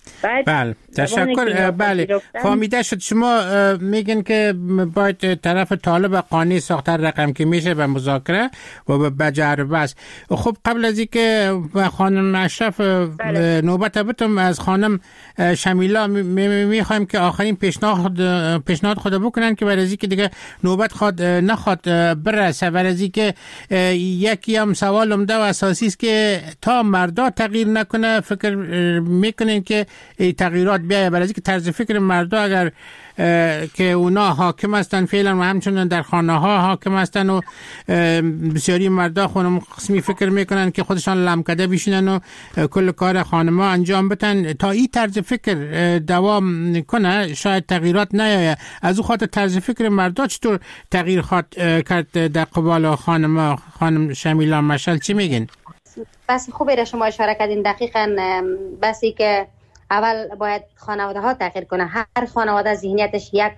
Speaker 5: بله تشکر. بله فهمیده شد. شما میگن که باید طرف طالب قانع ساختن رقم که میشه به مذاکره و به تجربه است. خب قبل از اینکه خانم اشرف نوبت بتم از خانم شمیلا میخوایم که آخرین پیشنهاد پیشنهاد خود بکنن که برای اینکه دیگه نوبت خود نخواد برسه، برای اینکه یکی هم سوال عمده و اساسی است که تا مردا تغییر نکنه فکر میکنین که تغییرات بیایه. برای اینکه طرز فکر مردا اگر که اونا حاکم هستن فعلا و همچنان در خانه ها حاکم هستن و بسیاری مردا خانم قسمی فکر میکنن که خودشان لمکده بشینن و کل کار خانما انجام بدن، تا این طرز فکر دوام کنه شاید تغییرات نیایه. از او خاطر طرز فکر مردا چطور تغییر خواد کرد در قبال خانما؟ خانم شمیلا مشعل چی میگین؟
Speaker 9: بس خوبه را شما اشاره کردین. دقیقاً بسی که اول باید خانواده ها تغییر کنه. هر خانواده ذهنیتش یک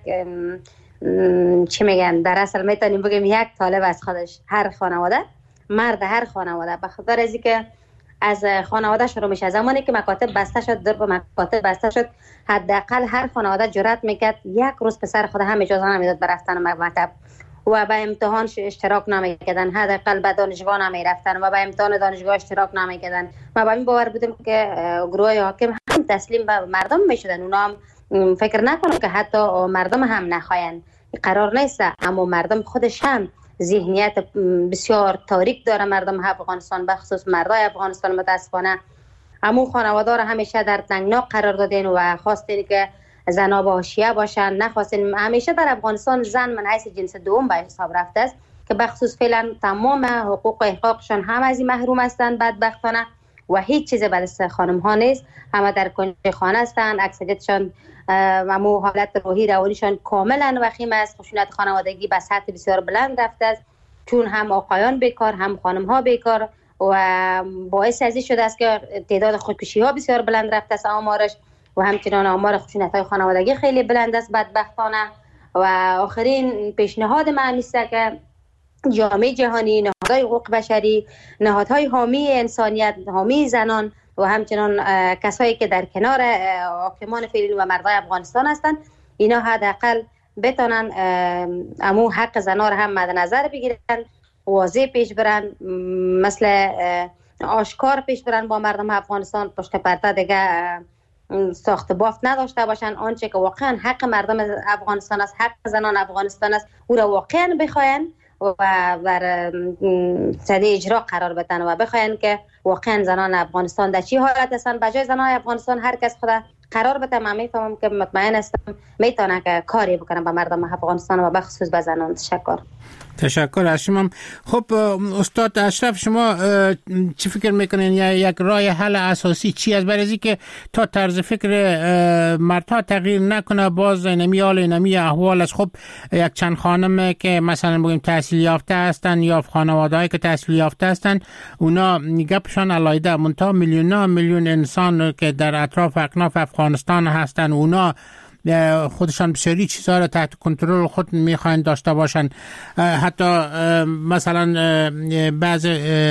Speaker 9: چی میگن، در اصل میتونیم بگیم یک طالب از خودش. هر خانواده، مرد هر خانواده، به خاطر از اینکه از خانواده شروع میشه. زمانی که مکاتب بسته شد، در به مکاتب بسته شد، حداقل هر خانواده جرأت میکرد یک روز پسر خود هم اجازه نمیداد برفتن مکتب و به امتحان اشتراک نمیکردن، حداقل به دانشگاه نمیرفتن و به امتحان دانشگاه اشتراک نمیکردن. ما با این باور بودیم که گروه حاکم هم تسلیم به مردم میشدن. اونا هم فکر نکنن که حتی مردم هم نخواین، قرار نیست. اما مردم خودش هم ذهنیت بسیار تاریک داره. مردم افغانستان به خصوص مردای افغانستان متاسفانه همون خانواده را همیشه در تنگنا قرار دادین و خواستین که زنا با حاشیه باشن. نخواستین. همیشه در افغانستان زن من حیث جنس دوم به حساب رفته است که بخصوص فعلا تمام حقوق و حقوقشان هم از این محروم هستند بدبختانه و هیچ چیز به دست خانم ها نیست. همه در کنج خانه هستند. اکثریتشان همو حالت روحی روانیشان کاملا وخیم است. خشونت خانوادگی به سطح بسیار بلند رفته است، چون هم آقایان بیکار هم خانم ها بیکار و باعث ازی شده است که تعداد خودکشی ها بسیار بلند رفته است آمارش و همچنان آمار خشونت های خانوادگی خیلی بلند است بدبختانه. و آخرین پیشنهاد من است که جامعه جهانی، نهادهای حقوق بشری، نهادهای حامی انسانیت، حامی زنان و همچنان کسایی که در کنار حاکمان فعلی و مردای افغانستان هستند، اینا حداقل بتونن امو حق زنان را هم مد نظر بگیرن، واضح پیش برن، مثل آشکار پیش برن با مردم افغانستان، پشت پرده دیگه ساخت بافت نداشته باشن. آنچه که واقعا حق مردم افغانستان است، حق زنان افغانستان است، او را واقعا بخواین و بر سده اجرا قرار بدن و بخواین که واقعا زنان افغانستان در چی حالت هستن. بجای زنان افغانستان هر کس خود قرار بده. من میفهمم که مطمئن هستم میتونه که کاری بکنه به مردم افغانستان و بخصوص به زنان. تشکر.
Speaker 5: تشکر از شما. خب استاد اشرف، شما چی فکر میکنین یا یک راه حل اساسی چی است؟ برای اینکه تا طرز فکر مردها تغییر نکنه، باز نمی حال نمی احوال است. خب یک چند خانم که مثلا بگیم تحصیل یافته هستن یا خانواده‌ای که تحصیل یافته هستن، اونا گپشان علایده، منتها میلیون ها میلیون انسان که در اطراف اکناف افغانستان هستن، اونا خودشان بسیاری چیزها را تحت کنترل خود میخواین داشته باشن. حتی مثلا بعض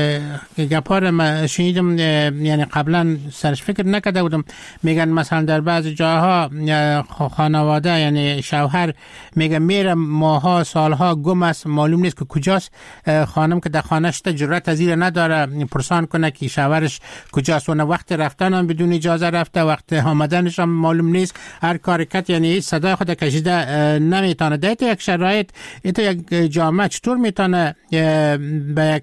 Speaker 5: گپا را من شنیدم، یعنی قبلا سرش فکر نکرده بودم، میگن مثلا در بعض جاها خانواده یعنی شوهر میگه میره ماها سالها گم است، معلوم نیست که کجاست. خانم که در خانه‌اش جرأت از این نداره پرسان کنه که شوهرش کجاست. اون وقت رفتن هم بدون اجازه رفته، وقت آمدنش هم معلوم نیست. هر کاری یعنی صدای خود کشیده نمیتونه. در یک شرایط ایت یک جامعه چطور میتونه به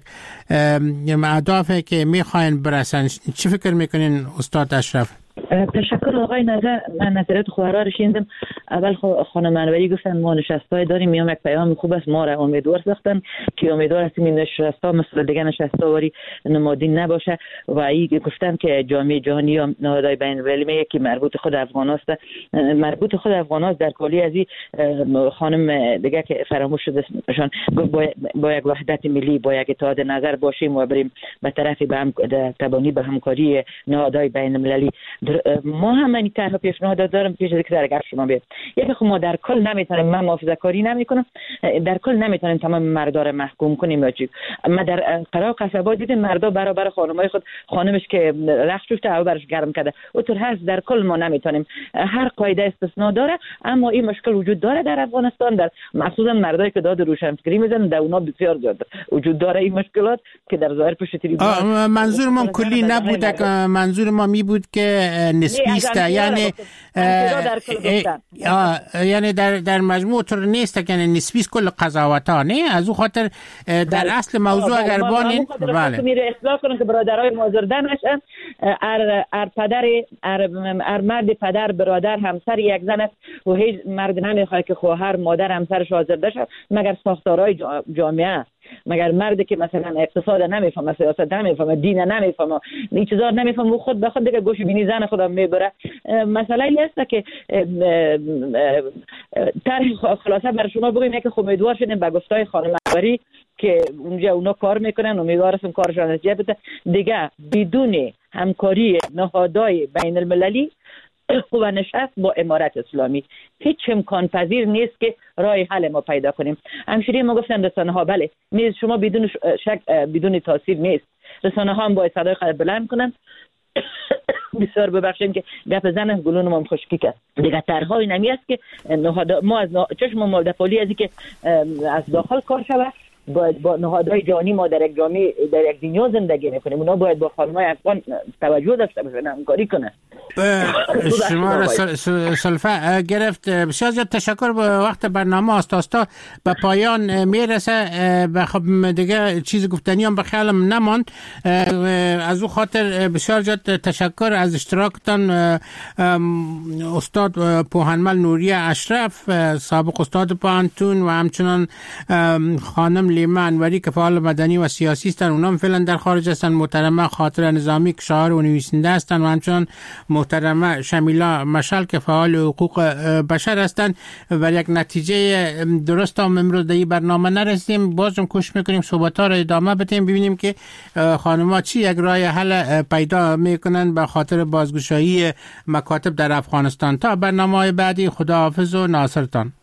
Speaker 5: یک اهدافی که میخواین برسن؟ چی فکر میکنین استاد اشرف؟
Speaker 8: تشکر آقای نظر. من نظرات خواهرها رو شنیدم. اول خانم انوری گفتن ما نشستای داریم، میام یک پیام خوب است، ما را امیدوار ساختن که امیدوار هستیم این نشستا مثل دیگه نشستا واری نمادین نباشه. و ای گفتن که جامعه جهانی یا نهادهای بین المللی میگه که مربوط خود افغان است، مربوط خود افغان است. در کلی از این خانم دیگه که فراموش شده اسمشان، با, با یک وحدت ملی، با یک اتحاد نظر باشیم و بریم به طرف به هم تبانی به همکاری نهادهای بین المللی. ما هم من تنها پیشنهاد دارم پیش از که در شما بیاد. یکی خب ما در کل نمیتونیم، من محافظه کاری نمیکنم، در کل نمیتونیم تمام مردا رو محکوم کنیم. واجب ما در قرار قصبات دیدیم مردا برابر خانمای خود، خانمش که رخت شفته او برش گرم کرده، اونطور هست در کل ما نمیتونیم. هر قاعده استثناء داره، اما این مشکل وجود داره در افغانستان، در مخصوصا مردایی که داد روشنفکری میزنن در اونا بسیار زیاد وجود داره این مشکلات که در ظاهر پشت تریبون.
Speaker 5: منظور ما کلی نبود، منظور ما می بود که نسبی است، یعنی یعنی در در مجموع طور نیست که نسبی است کل قضاوت‌ها، نه از او خاطر در اصل موضوع اگر بانین
Speaker 8: بله میره اصلاح کنن که برادرای مازرده نشن. ار ار پدر ار, ار مرد پدر برادر همسر یک زن است و هیچ مرد نمیخواد که خواهر مادر همسرش آزرده شه مگر ساختارهای جامعه، مگر مردی که مثلا اقتصاد نمیفهمه، سیاست نمیفهمه، دین نمیفهمه، این چیزا نمیفهمه، خود به خود دیگه گوش بینی زن خودم میبره. مسئله این است که طرح خلاصه بر شما بگیم که خب امیدوار شدیم به گفتای خانم اکبری که اونجا اونا کار میکنن، امیدوار هستم کارشون نتیجه بده. دیگه بدون همکاری نهادهای بین المللی و نشست با امارت اسلامی هیچ امکان پذیر نیست که راه حل ما پیدا کنیم. همشیری ما گفتن رسانه ها بله میز شما بدون شک بدون تاثیر نیست، رسانه ها هم باید صدای خود بلند کنن. بسیار ببخشید که گپ زن گلون ما خشکی کرد. دیگه طرحهای نمی است که ما از چشم مالدپالی از که از داخل کار شود، باید با نهادهای جهانی ما در یک جامعه در یک دنیا زندگی میکنیم، اونا باید با خانم‌های افغان توجه داشته باشن، همکاری کنن.
Speaker 5: شما را سلفه گرفت. بسیار زیاد تشکر. به وقت برنامه آستاستا به پایان میرسه. خب دیگه چیز گفتنی هم به خیالم نماند. از او خاطر بسیار زیاد تشکر از اشتراکتان. استاد پوهنمل نوریه اشرف سابق استاد پوهنتون و همچنان خانم لیما انوری که فعال مدنی و سیاسی هستند، اونام فعلا در خارج هستند. محترمه خاطر نظامی که شاعر و نویسنده هستند و همچنان محترمه شمیلا مشعل که فعال حقوق بشر هستند. و یک نتیجه درست هم امروز در این برنامه نرسیدیم. بازم کوشش میکنیم صحبت‌ها را ادامه بدیم، ببینیم که خانم‌ها چی یک راه حل پیدا میکنن به خاطر بازگشایی مکاتب در افغانستان. تا برنامه‌های بعدی خداحافظ و ناصرتان.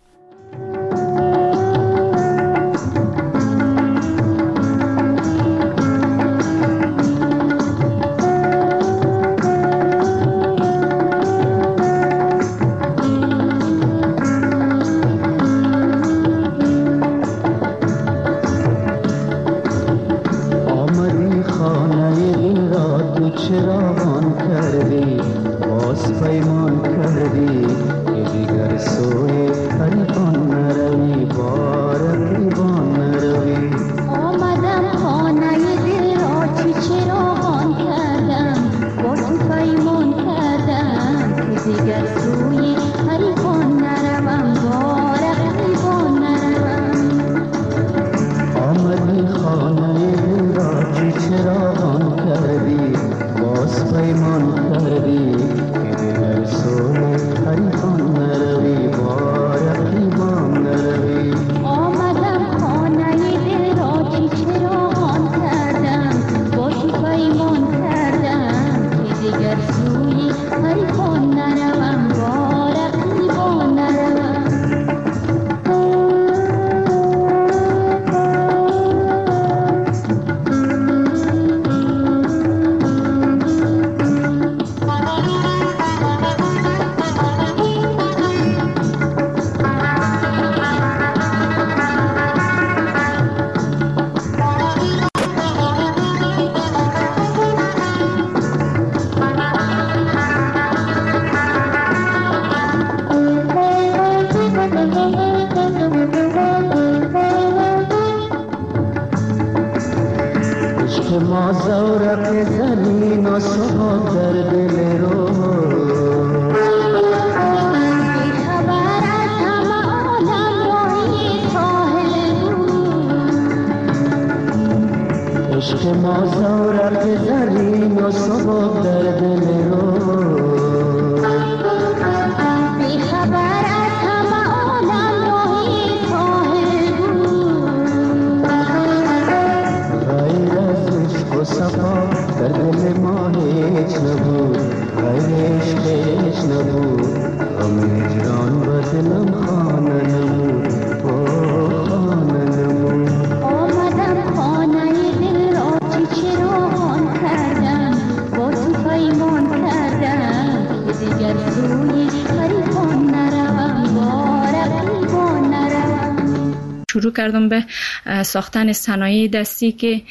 Speaker 10: صفا در دل ما هیچ نبود غیر شروع کردم به ساختن صنایع دستی که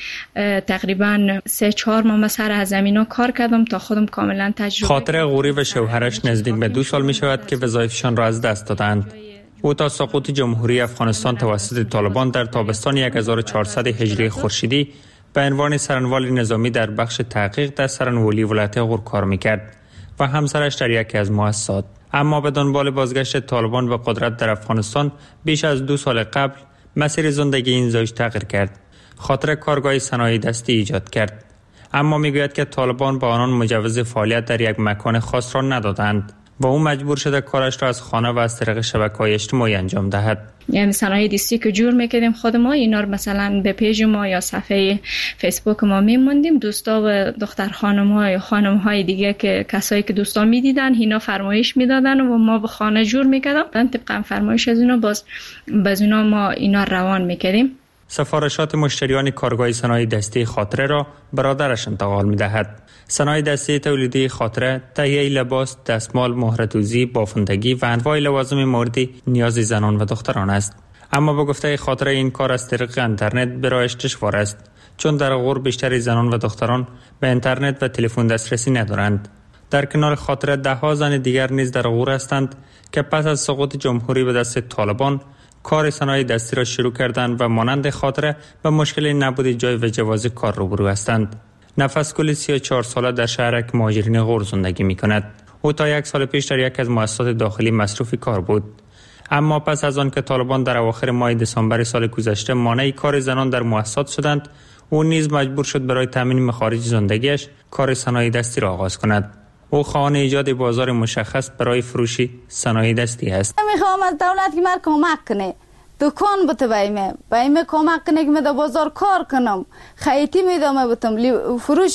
Speaker 10: تقریبا سه چهار ماه سر از زمینا کار کردم تا خودم کاملا تجربه.
Speaker 11: خاطره غوری و شوهرش نزدیک به دو سال می شود که وظایفشان را از دست دادند. او تا سقوط جمهوری افغانستان توسط طالبان در تابستان هزار و چهارصد هجری خورشیدی به عنوان سرانوال نظامی در بخش تحقیق در سرانوالی ولایت غور کار میکرد و همسرش در یکی از مؤسسات. اما به دنبال بازگشت طالبان به قدرت در افغانستان بیش از دو سال قبل مسیر زندگی این زوج تغییر کرد. خاطر کارگاه صنایع دستی ایجاد کرد، اما میگوید که طالبان به آنان مجوز فعالیت در یک مکان خاص را ندادند و او مجبور شده کارش را از خانه و از طریق شبکه‌های اجتماعی انجام دهد.
Speaker 10: یعنی صنایع دستی که جور میکردیم خود ما، اینا رو مثلا به پیج ما یا صفحه فیسبوک ما میموندیم، دوستا و دختر خانم‌ها یا خانم‌های دیگه که کسایی که دوستا میدیدن اینا فرمایش میدادن و ما به خانه جور میکردیم، طبقا فرمایش از اینا باز باز اینا ما اینا روان میکردیم.
Speaker 11: سفارشات مشتریان کارگاه صنایع دستی خاطره را برادرش انتقال می‌دهد. صنایع دستی تولیدی خاطره تهیه لباس، دستمال، مهره‌دوزی، بافندگی و انواع لوازم مورد نیاز زنان و دختران است. اما به گفته خاطره این کار از طریق اینترنت برایش دشوار است، چون در غور بیشتر زنان و دختران به اینترنت و تلفن دسترسی ندارند. در کنار خاطره ده ها زن دیگر نیز در غور هستند که پس از سقوط جمهوری به دست طالبان کار صنایع دستی را شروع کردند و مانند خاطره به مشکل نبود جای و جواز کار روبرو هستند. نفس گل سی و چهار ساله در شهرک مهاجرین غور زندگی می کند. او تا یک سال پیش در یک از مؤسسات داخلی مصروف کار بود، اما پس از آن که طالبان در اواخر ماه دسامبر سال گذشته مانع کار زنان در مؤسسات شدند، او نیز مجبور شد برای تامین مخارج زندگیش کار صنایع دستی را آغاز کند. او خواهان ایجاد بازار مشخص برای فروش صنایع دستی است.
Speaker 12: میخوام از دولت که من کمک کنه، دکان بته بایمه بایمه کمک کنه که من در بازار کار کنم، خیتی میدم بتم فروش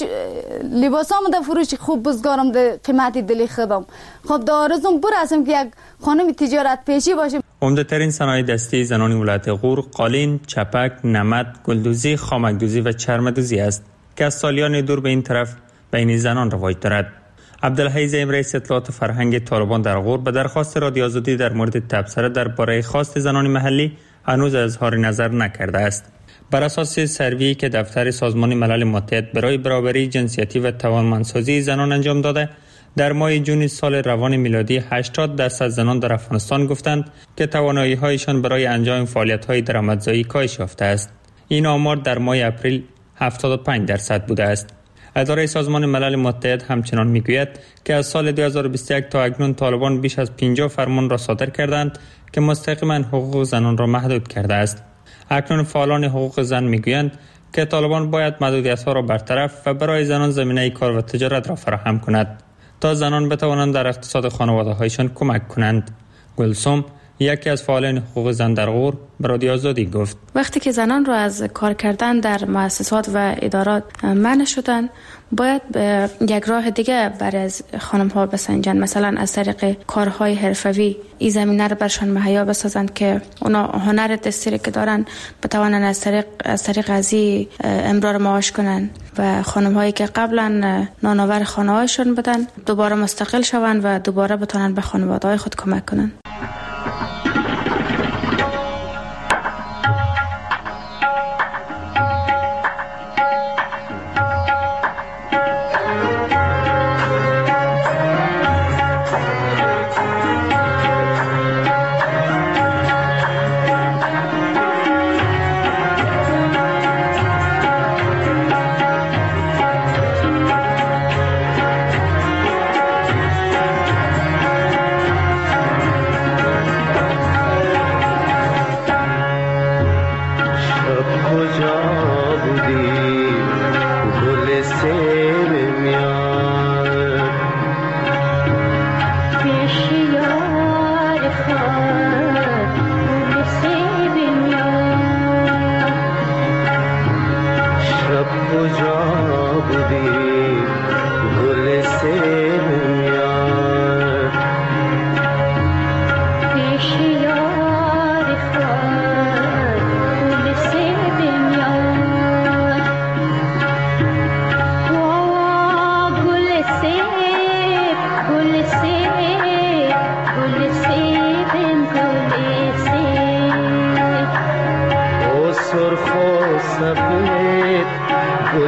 Speaker 12: لباسام در فروش خوب بزگارم در قیمتی دلی خودم. خب دارزم برسم که یک خانم تجارت پیشی باشه.
Speaker 11: عمده ترین صنایع دستی زنان ولایت غور قالین، چپک، نمد، گلدوزی، خامکدوزی و چرمدوزی است که از سالیان دور به این طرف بین زنان رواج دارد. عبدالحی زعیم رئیس اطلاعات فرهنگ طالبان در غور به درخواست رادیو آزادی در مورد تبصره درباره خواست زنان محلی هنوز اظهار نظر نکرده است. بر اساس سروی که دفتر سازمان ملل متحد برای برابری جنسیتی و توانمندسازی زنان انجام داده، در ماه جون سال روان میلادی هشتاد درصد زنان در افغانستان گفتند که توانایی‌هایشان برای انجام فعالیت‌های درآمدزایی کاهش یافته است. این آمار در ماه اپریل هفتاد و پنج درصد بوده است. اداره سازمان ملل متحد همچنان میگوید که از سال دو هزار و بیست و یک تا اکنون طالبان بیش از پنجاه فرمان را صادر کردند که مستقیما حقوق زنان را محدود کرده است. اکنون فعالان حقوق زن میگویند که طالبان باید محدودیت‌ها را برطرف و برای زنان زمینه کار و تجارت را فراهم کند تا زنان بتوانند در اقتصاد خانواده‌هایشان کمک کنند. گلسوم یکی از فعالان حقوق زن در غور به رادیو آزادی گفت
Speaker 13: وقتی که زنان را از کار کردن در مؤسسات و ادارات منع شدن، باید یک راه دیگه برای از خانم ها بسنجن، مثلا از طریق کارهای حرفوی این زمینه رو برشان مهیا بسازند که اونا هنر دستی که دارن بتوانند از طریق از طریق ازی امرار معاش کنن و خانم هایی که قبلا نانآور خانه هایشون بدن دوباره مستقل شوند و دوباره بتونن به خانواده های خود کمک کنن.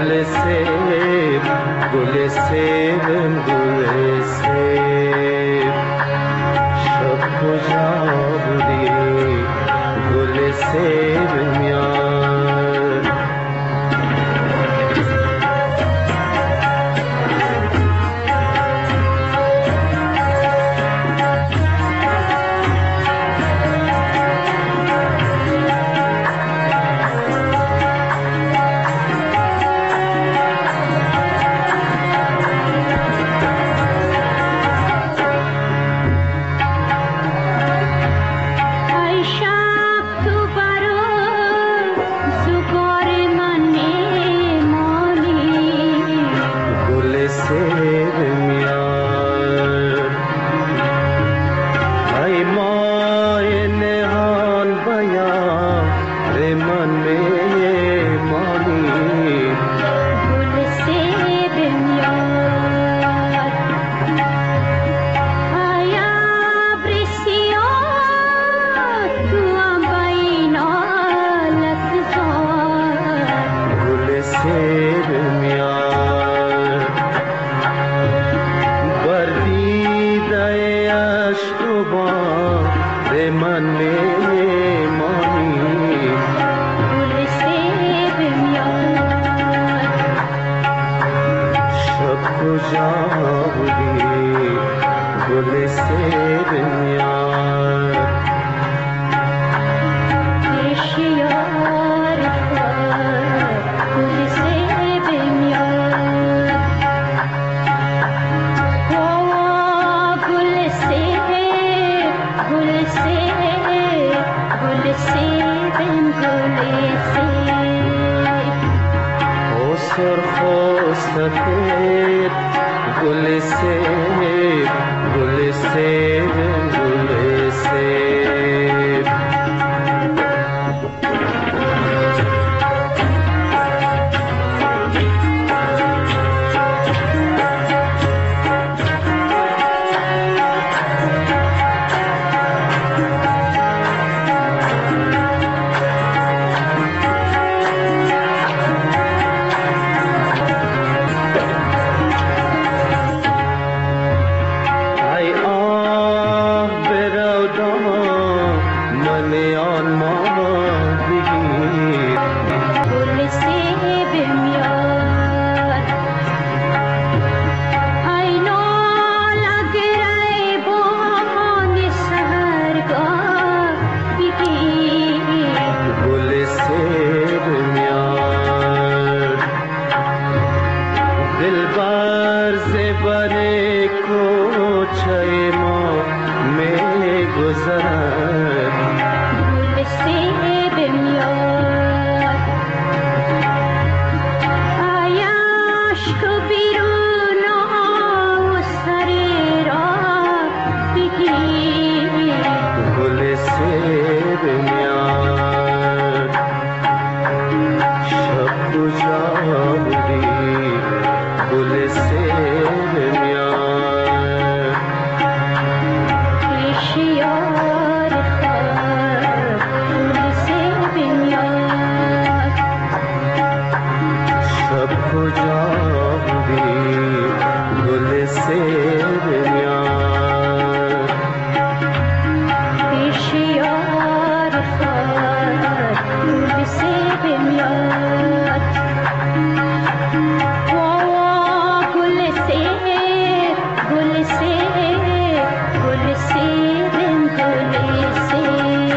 Speaker 14: گل سیب گل سیب گل سیب شب کجا بودی گل سیب میان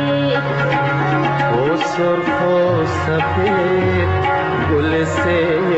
Speaker 14: سرخ و سفید گل سیب